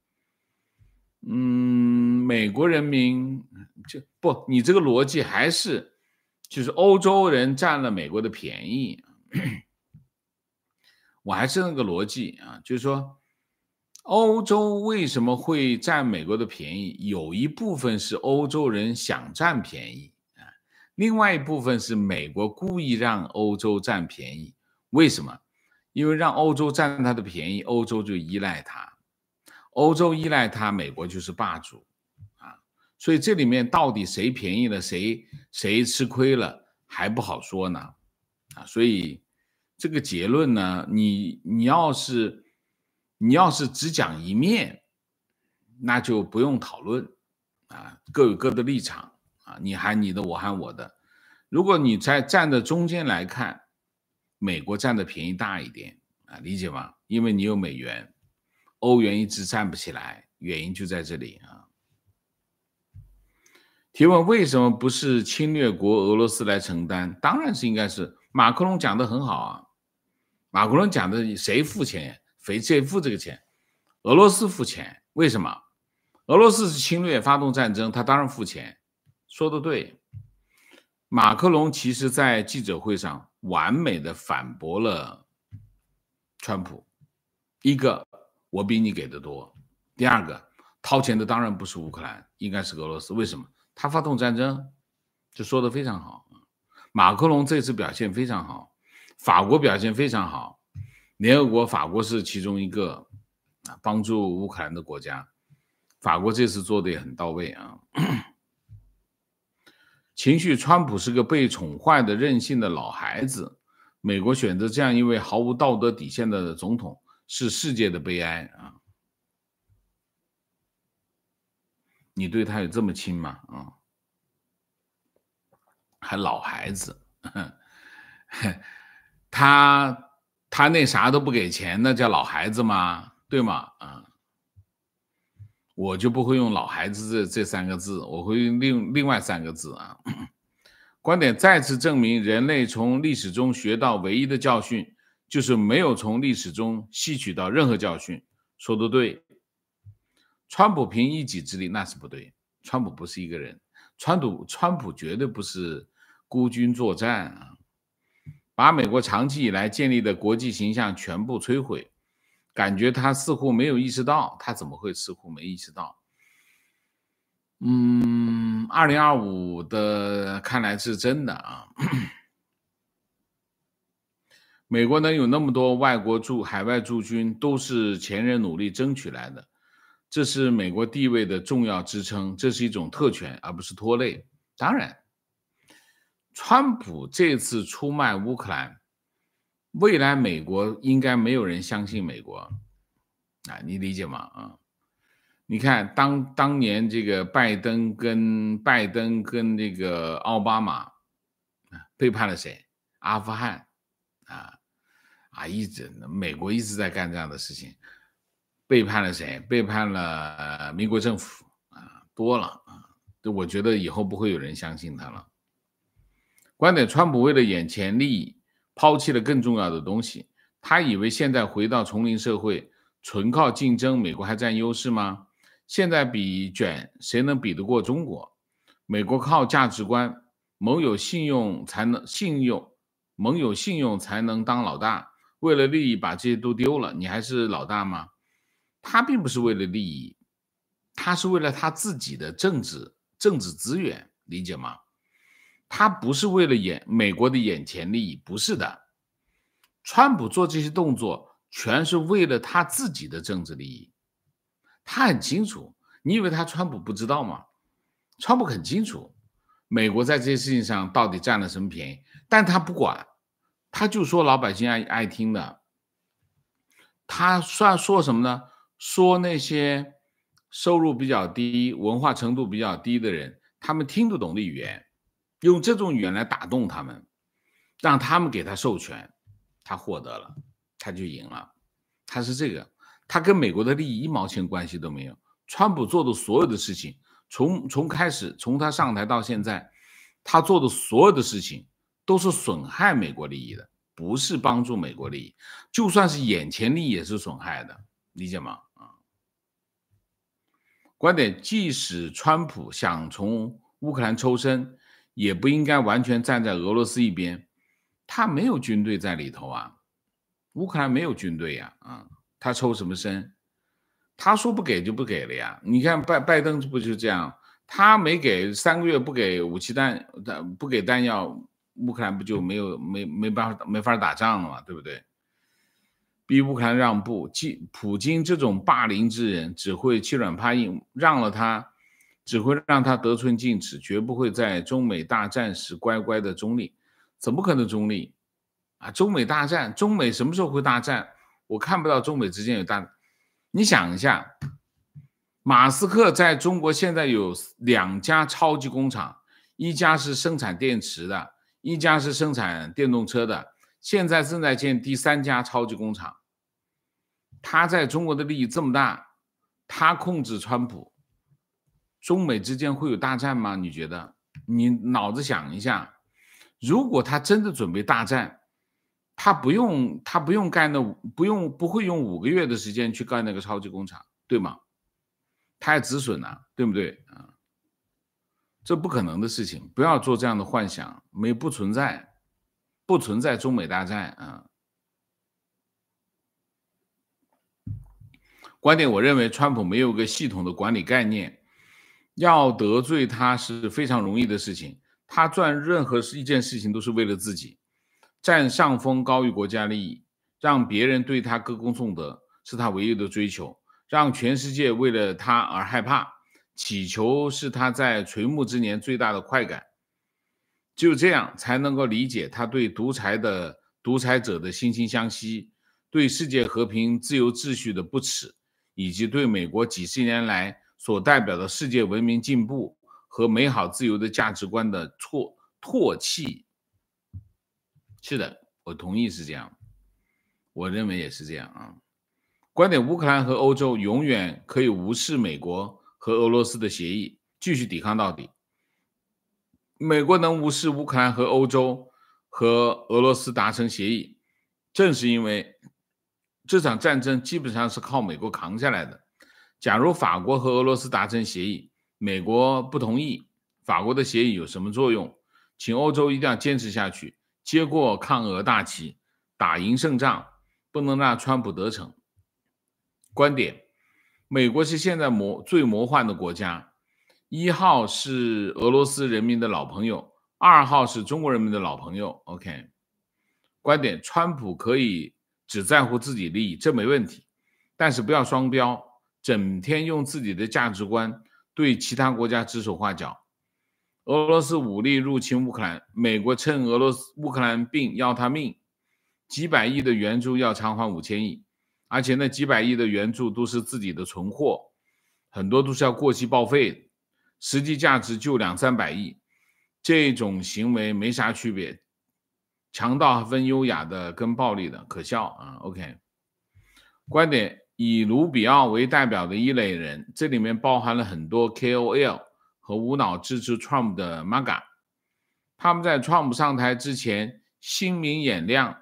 A: 嗯，美国人民就不，你这个逻辑还是就是欧洲人占了美国的便宜。我还是那个逻辑啊，就是说欧洲为什么会占美国的便宜？有一部分是欧洲人想占便宜啊，另外一部分是美国故意让欧洲占便宜。为什么？因为让欧洲占他的便宜，欧洲就依赖他。欧洲依赖他，美国就是霸主啊，所以这里面到底谁便宜了，谁谁吃亏了还不好说呢啊，所以这个结论呢，你你要是你要是只讲一面，那就不用讨论啊，各有各的立场啊，你喊你的，我喊我的。如果你在站在中间来看，美国占的便宜大一点啊，理解吗？因为你有美元。欧元一直站不起来，原因就在这里啊。提问，为什么不是侵略国俄罗斯来承担？当然是应该是马克龙讲的很好啊。马克龙讲的谁付钱？谁付这个钱？俄罗斯付钱。为什么？俄罗斯是侵略发动战争，他当然付钱。说的对。马克龙其实在记者会上完美的反驳了川普。一个，我比你给的多。第二个，掏钱的当然不是乌克兰，应该是俄罗斯。为什么？他发动战争，这说的非常好。马克龙这次表现非常好，法国表现非常好，联合国法国是其中一个帮助乌克兰的国家，法国这次做的也很到位啊。情绪，川普是个被宠坏的任性的老孩子，美国选择这样一位毫无道德底线的总统是世界的悲哀啊！你对他有这么亲吗？啊，还老孩子，他他那啥都不给钱，那叫老孩子吗？对吗？啊，我就不会用老孩子这这三个字，我会用另另外三个字啊。观点再次证明，人类从历史中学到唯一的教训，就是没有从历史中吸取到任何教训。说得对。川普凭一己之力那是不对，川普不是一个人，川普川普绝对不是孤军作战啊，把美国长期以来建立的国际形象全部摧毁，感觉他似乎没有意识到，他怎么会似乎没意识到？ 嗯，二零二五的看来是真的啊。美国能有那么多外国驻海外驻军，都是前人努力争取来的，这是美国地位的重要支撑，这是一种特权，而不是拖累。当然，川普这次出卖乌克兰，未来美国应该没有人相信美国啊，你理解吗？啊，你看当当年这个拜登跟拜登跟那个奥巴马啊背叛了谁？阿富汗啊。啊，一直美国一直在干这样的事情，背叛了谁？背叛了、呃、民国政府啊，多了啊，我觉得以后不会有人相信他了。观点：川普为了眼前利益，抛弃了更重要的东西。他以为现在回到丛林社会，纯靠竞争，美国还占优势吗？现在比卷，谁能比得过中国？美国靠价值观，盟友信用才能信用，盟友信用才能当老大。为了利益把这些都丢了，你还是老大吗？他并不是为了利益，他是为了他自己的政治政治资源，理解吗？他不是为了眼美国的眼前利益，不是的。川普做这些动作，全是为了他自己的政治利益。他很清楚，你以为他川普不知道吗？川普很清楚，美国在这些事情上到底占了什么便宜，但他不管，他就说老百姓爱爱听的。他算说什么呢？说那些收入比较低、文化程度比较低的人，他们听得懂的语言，用这种语言来打动他们，让他们给他授权，他获得了，他就赢了。他是这个，他跟美国的利益一毛钱关系都没有。川普做的所有的事情，从从开始从他上台到现在，他做的所有的事情都是损害美国利益的，不是帮助美国利益。就算是眼前利益也是损害的，理解吗？啊，观点：即使川普想从乌克兰抽身，也不应该完全站在俄罗斯一边。他没有军队在里头啊，乌克兰没有军队呀，啊，他抽什么身？他说不给就不给了呀。你看拜拜登不就这样？他没给三个月不给武器弹，不给弹药，乌克兰不就没有没没办法没法打仗了嘛，对不对？逼乌克兰让步，普京这种霸凌之人只会欺软怕硬，让了他只会让他得寸进尺，绝不会在中美大战时乖乖的中立。怎么可能中立啊？中美大战，中美什么时候会大战？我看不到中美之间有大。你想一下，马斯克在中国现在有两家超级工厂，一家是生产电池的，一家是生产电动车的，现在正在建第三家超级工厂。他在中国的利益这么大，他控制川普，中美之间会有大战吗？你觉得？你脑子想一下，如果他真的准备大战，他不用他不用干那不用不会用五个月的时间去干那个超级工厂，对吗？他还止损呢、啊，对不对啊？这不可能的事情，不要做这样的幻想，没不存在，不存在中美大战啊。观点：我认为川普没有个系统的管理概念，要得罪他是非常容易的事情。他赚任何一件事情都是为了自己，占上风高于国家利益，让别人对他歌功颂德是他唯一的追求，让全世界为了他而害怕，祈求是他在垂暮之年最大的快感。只有这样才能够理解他对独裁的独裁者的惺惺相惜，对世界和平自由秩序的不耻，以及对美国几十年来所代表的世界文明进步和美好自由的价值观的唾唾弃。是的，我同意是这样，我认为也是这样啊。观点：乌克兰和欧洲永远可以无视美国和俄罗斯的协议，继续抵抗到底。美国能无视乌克兰和欧洲和俄罗斯达成协议，正是因为这场战争基本上是靠美国扛下来的。假如法国和俄罗斯达成协议，美国不同意，法国的协议有什么作用？请欧洲一定要坚持下去，接过抗俄大旗，打赢胜仗，不能让川普得逞。观点：美国是现在魔最魔幻的国家， 一号是俄罗斯人民的老朋友，二号是中国人民的老朋友。OK， 观点：川普可以只在乎自己利益，这没问题，但是不要双标，整天用自己的价值观对其他国家指手画脚。俄罗斯武力入侵乌克兰，美国趁俄罗斯乌克兰病要他命，几百亿的援助要偿还五千亿，而且那几百亿的援助都是自己的存货，很多都是要过期报废，实际价值就两三百亿，这种行为没啥区别，强盗还分优雅的跟暴力的，可笑啊。OK， 观点：以卢比奥为代表的一类人，这里面包含了很多 K O L 和无脑支持 Trump 的 M A G A， 他们在 Trump 上台之前心明眼亮，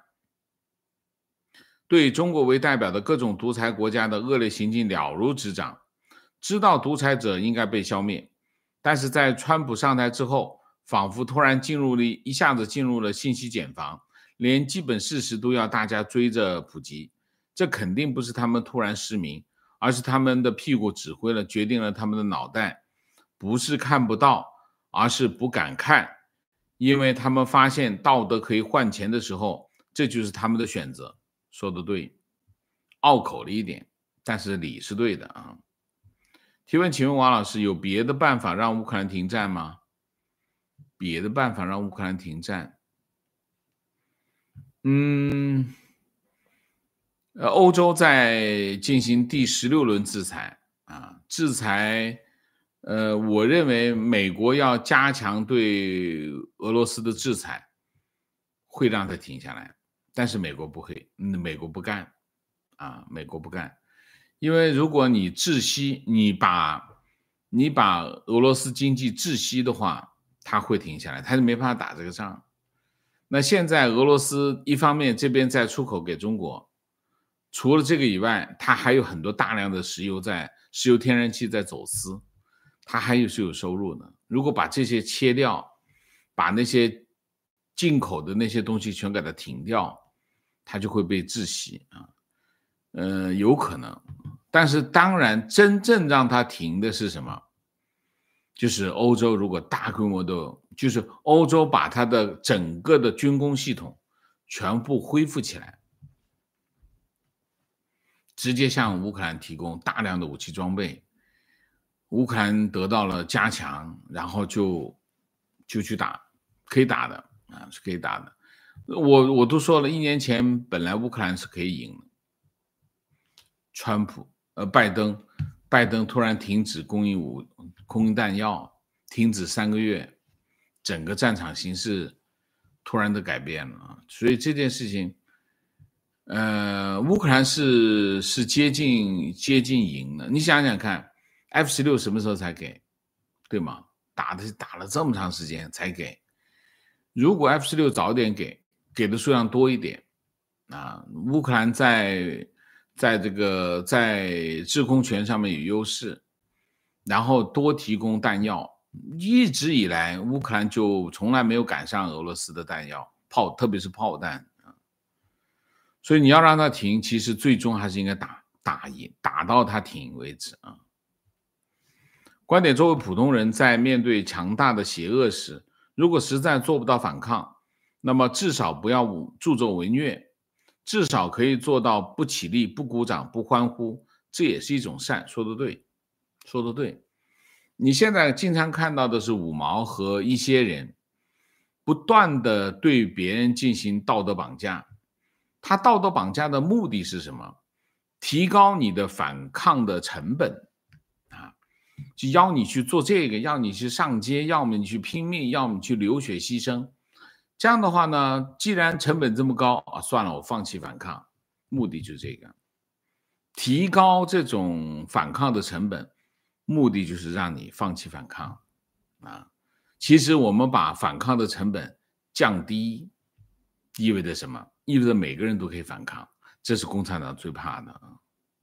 A: 对中国为代表的各种独裁国家的恶劣行径了如指掌，知道独裁者应该被消灭，但是在川普上台之后，仿佛突然进入了一下子进入了信息茧房，连基本事实都要大家追着普及。这肯定不是他们突然失明，而是他们的屁股指挥了，决定了他们的脑袋，不是看不到，而是不敢看，因为他们发现道德可以换钱的时候，这就是他们的选择。说的对，拗口了一点，但是理是对的啊。提问：请问王老师，有别的办法让乌克兰停战吗？别的办法让乌克兰停战？嗯，呃，欧洲在进行第十六轮制裁啊，制裁，呃，我认为美国要加强对俄罗斯的制裁，会让它停下来。但是美国不会，嗯，美国不干啊，美国不干，因为如果你窒息，你把你把俄罗斯经济窒息的话，它会停下来，它就没办法打这个仗。那现在俄罗斯一方面这边在出口给中国，除了这个以外，它还有很多大量的石油在石油天然气在走私，它还有是有收入的。如果把这些切掉，把那些进口的那些东西全给它停掉，它就会被窒息啊，呃，有可能，但是当然，真正让它停的是什么？就是欧洲如果大规模的，就是欧洲把它的整个的军工系统全部恢复起来，直接向乌克兰提供大量的武器装备，乌克兰得到了加强，然后就就去打，可以打的啊，是可以打的。我我都说了，一年前本来乌克兰是可以赢的，川普呃拜登，拜登突然停止供应武供应弹药，停止三个月，整个战场形势突然的改变了，所以这件事情，呃，乌克兰是是接近接近赢的。你想想看 ，F 十六什么时候才给，对吗？打的打了这么长时间才给，如果 F 十六早点给。给的数量多一点啊，乌克兰在在这个在制空权上面有优势，然后多提供弹药，一直以来乌克兰就从来没有赶上俄罗斯的弹药炮，特别是炮弹啊，所以你要让它停，其实最终还是应该打打赢，打到它停为止啊。观点：作为普通人，在面对强大的邪恶时，如果实在做不到反抗，那么至少不要助纣为虐，至少可以做到不起立、不鼓掌、不欢呼，这也是一种善。说得对，说得对。你现在经常看到的是五毛和一些人不断的对别人进行道德绑架，他道德绑架的目的是什么？提高你的反抗的成本啊，就要你去做这个，要你去上街，要么你去拼命，要么你去流血牺牲。这样的话呢，既然成本这么高啊，算了，我放弃反抗，目的就是这个，提高这种反抗的成本，目的就是让你放弃反抗啊。其实我们把反抗的成本降低，意味着什么？意味着每个人都可以反抗，这是共产党最怕的啊。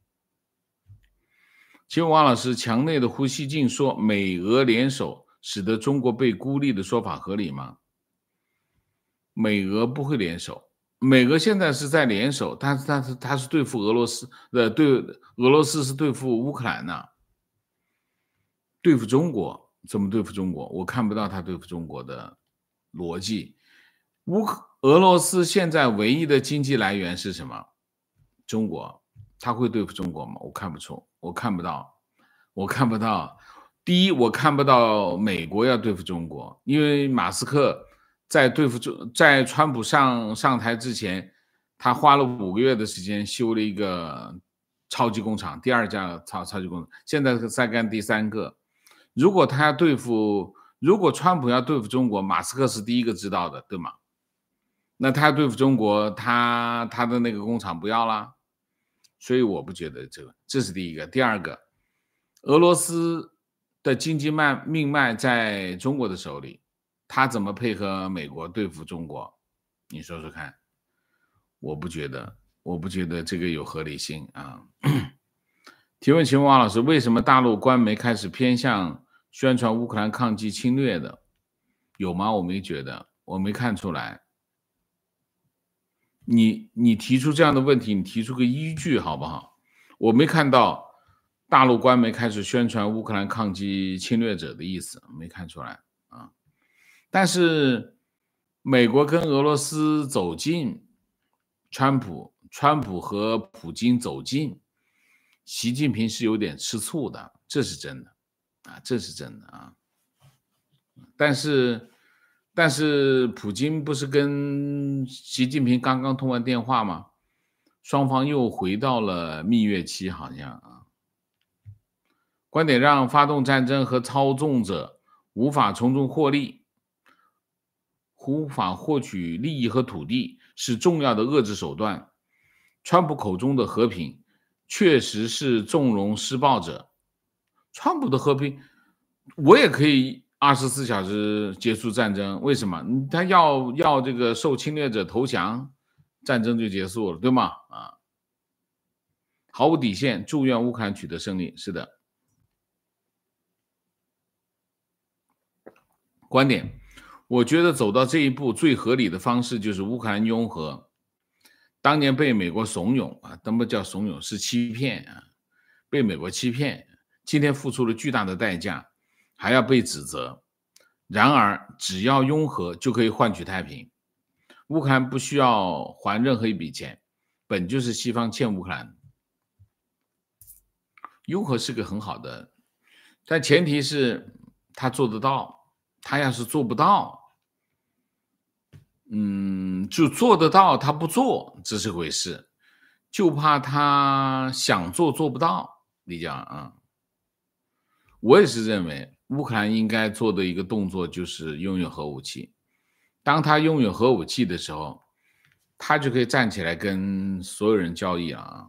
A: 请问王老师，墙内的胡锡进说美俄联手使得中国被孤立的说法合理吗？美俄不会联手，美俄现在是在联手，但是它是它是对付俄罗斯，呃，对俄罗斯是对付乌克兰呢、啊，对付中国， 怎么对付中国？我看不到他对付中国的逻辑。乌克俄罗斯现在唯一的经济来源是什么？中国，他会对付中国吗？我看不出，我看不到，我看不到。第一，我看不到美国要对付中国，因为马斯克在对付中，在川普上上台之前，他花了五个月的时间修了一个超级工厂，第二家超超级工厂，现在是在干第三个。如果他要对付，如果川普要对付中国，马斯克是第一个知道的，对吗？那他对付中国，他他的那个工厂不要啦，所以我不觉得这个，这是第一个。第二个，俄罗斯的经济脉命脉在中国的手里，他怎么配合美国对付中国？你说说看。我不觉得，我不觉得这个有合理性啊。提问：请问王老师，为什么大陆官媒开始偏向宣传乌克兰抗击侵略的？有吗？我没觉得，我没看出来。你你提出这样的问题，你提出个依据好不好？我没看到大陆官媒开始宣传乌克兰抗击侵略者的意思，没看出来啊。但是美国跟俄罗斯走近，川普川普和普京走近，习近平是有点吃醋的，这是真的啊，这是真的啊。但是但是普京不是跟习近平刚刚通完电话吗？双方又回到了蜜月期，好像啊。观点让发动战争和操纵者无法从中获利，无法获取利益和土地，是重要的遏制手段。川普口中的和平，确实是纵容施暴者。川普的和平，我也可以二十四小时结束战争，为什么？他要要这个受侵略者投降，战争就结束了，对吗？啊，毫无底线，祝愿乌克兰取得胜利。是的。观点，我觉得走到这一步最合理的方式就是乌克兰拥核。当年被美国怂恿啊，那不叫怂恿，是欺骗啊，被美国欺骗，今天付出了巨大的代价，还要被指责。然而，只要拥核就可以换取太平。乌克兰不需要还任何一笔钱，本就是西方欠乌克兰。拥核是个很好的，但前提是他做得到。他要是做不到，嗯，就做得到，他不做，这是回事。就怕他想做做不到，李讲啊。我也是认为乌克兰应该做的一个动作就是拥有核武器。当他拥有核武器的时候，他就可以站起来跟所有人交易了啊。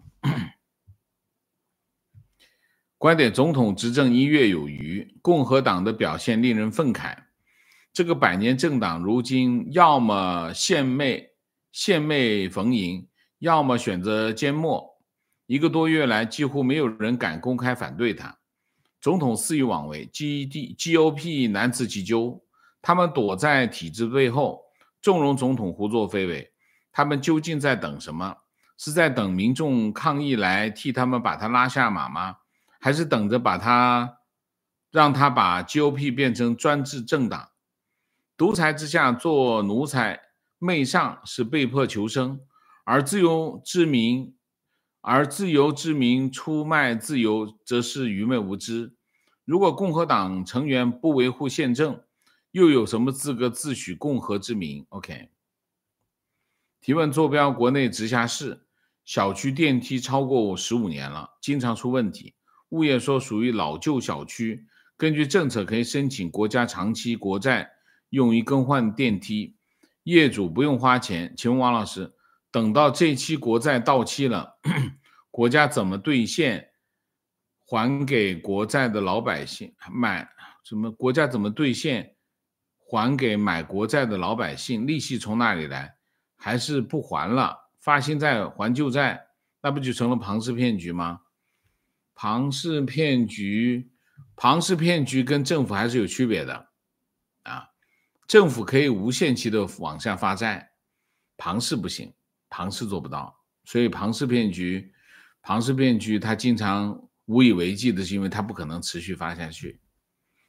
A: 观点：总统执政一月有余，共和党的表现令人愤慨。这个百年政党如今要么献媚献媚逢迎，要么选择缄默。一个多月来，几乎没有人敢公开反对他。总统肆意妄为 ，G O P 难辞其咎。他们躲在体制背后，纵容总统胡作非为。他们究竟在等什么？是在等民众抗议来替他们把他拉下马吗？还是等着把他让他把 G O P 变成专制政党？独裁之下做奴才，媚上是被迫求生，而自由之民而自由之民出卖自由，则是愚昧无知。如果共和党成员不维护宪政，又有什么资格自诩共和之民 ？OK。提问：坐标国内直辖市，小区电梯超过十五年了，经常出问题。物业说属于老旧小区，根据政策可以申请国家长期国债，用于更换电梯，业主不用花钱。请问王老师，等到这期国债到期了，国家怎么兑现还给国债的老百姓？买什么？国家怎么兑现还给买国债的老百姓？利息从哪里来？还是不还了，发新债还旧债，那不就成了庞氏骗局吗？庞氏骗局，庞氏骗局跟政府还是有区别的啊。政府可以无限期的往下发债，庞氏不行，庞氏做不到。所以庞氏骗局，庞氏骗局它经常无以为继的，是因为它不可能持续发下去。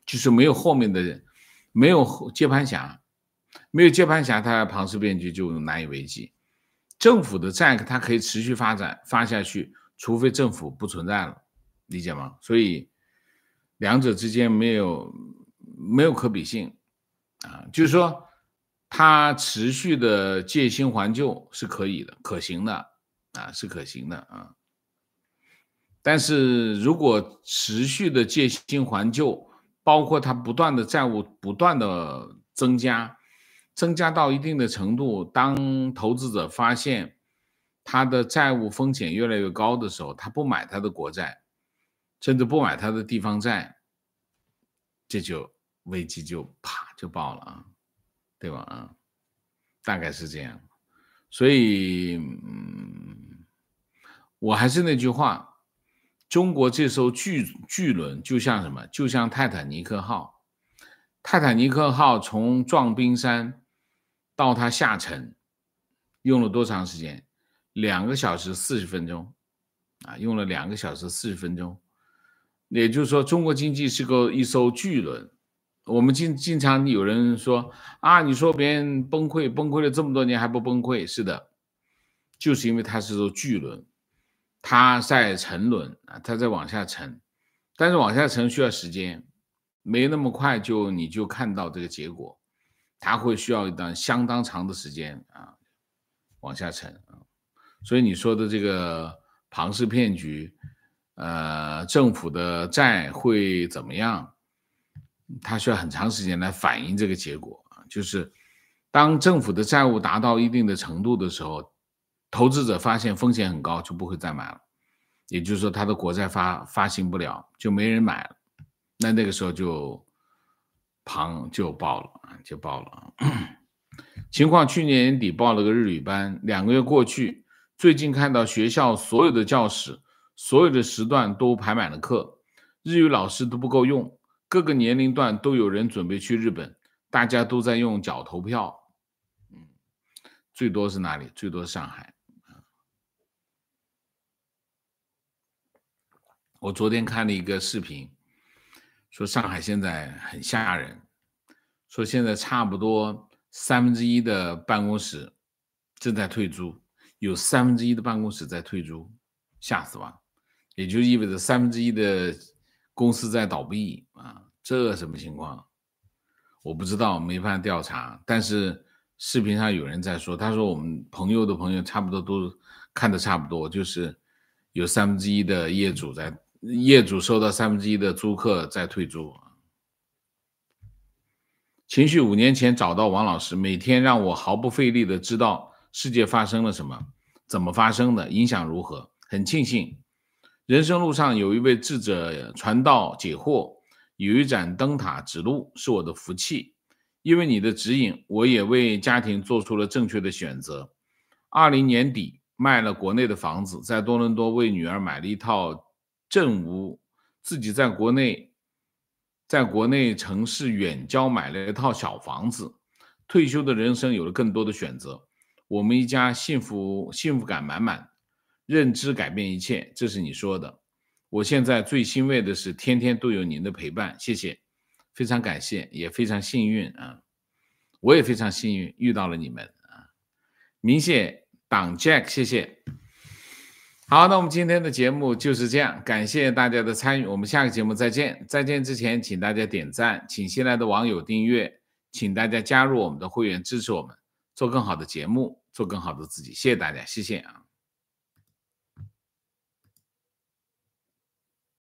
A: 就是没有后面的人，没有接盘侠，没有接盘侠，它庞氏骗局就难以为继。政府的债它可以持续发展发下去，除非政府不存在了，理解吗？所以两者之间没有没有可比性啊，就是说它持续的借新还旧是可以的，可行的啊，是可行的啊。但是如果持续的借新还旧，包括它不断的债务不断的增加，增加到一定的程度，当投资者发现他的债务风险越来越高的时候，他不买他的国债，甚至不买他的地方债，这就危机就啪就爆了啊，对吧？啊，大概是这样。所以，嗯，我还是那句话。中国这艘巨巨轮就像什么？就像泰坦尼克号。泰坦尼克号从撞冰山到它下沉，用了多长时间？两个小时四十分钟啊，用了两个小时四十分钟。也就是说，中国经济是个一艘巨轮。我们经经常有人说啊，你说别人崩溃，崩溃了这么多年还不崩溃？是的，就是因为它是艘巨轮。它在沉沦啊，它在往下沉，但是往下沉需要时间，没那么快就你就看到这个结果，它会需要一段相当长的时间啊，往下沉啊。所以你说的这个庞氏骗局，呃，政府的债会怎么样？它需要很长时间来反映这个结果啊，就是当政府的债务达到一定的程度的时候。投资者发现风险很高，就不会再买了，也就是说他的国债发发行不了，就没人买了，那那个时候就庞就爆了啊，就爆了。情况去年年底报了个日语班，两个月过去，最近看到学校所有的教室，所有的时段都排满了课，日语老师都不够用，各个年龄段都有人准备去日本，大家都在用脚投票。嗯，最多是哪里？最多是上海。我昨天看了一个视频，说上海现在很吓人，说现在差不多三分之一的办公室正在退租，有三分之一的办公室在退租，吓死吧！也就意味着三分之一的公司在倒闭啊，这什么情况？我不知道，没办法调查。但是视频上有人在说，他说我们朋友的朋友差不多都看的差不多，就是有三分之一的业主在。业主收到三分之一的租客在退租。情绪五年前找到王老师，每天让我毫不费力的知道世界发生了什么，怎么发生的，影响如何。很庆幸，人生路上有一位智者传道解惑，有一盏灯塔指路，是我的福气。因为你的指引，我也为家庭做出了正确的选择。二零年底卖了国内的房子，在多伦多为女儿买了一套镇屋，自己在国内在国内城市远郊买了一套小房子，退休的人生有了更多的选择。我们一家幸福幸福感满满，认知改变一切，这是你说的。我现在最欣慰的是天天都有您的陪伴，谢谢，非常感谢，也非常幸运啊，我也非常幸运遇到了你们啊。明谢党 Jack， 谢谢。好，那我们今天的节目就是这样，感谢大家的参与，我们下个节目再见。再见之前，请大家点赞，请新来的网友订阅，请大家加入我们的会员，支持我们做更好的节目，做更好的自己。谢谢大家，谢谢啊。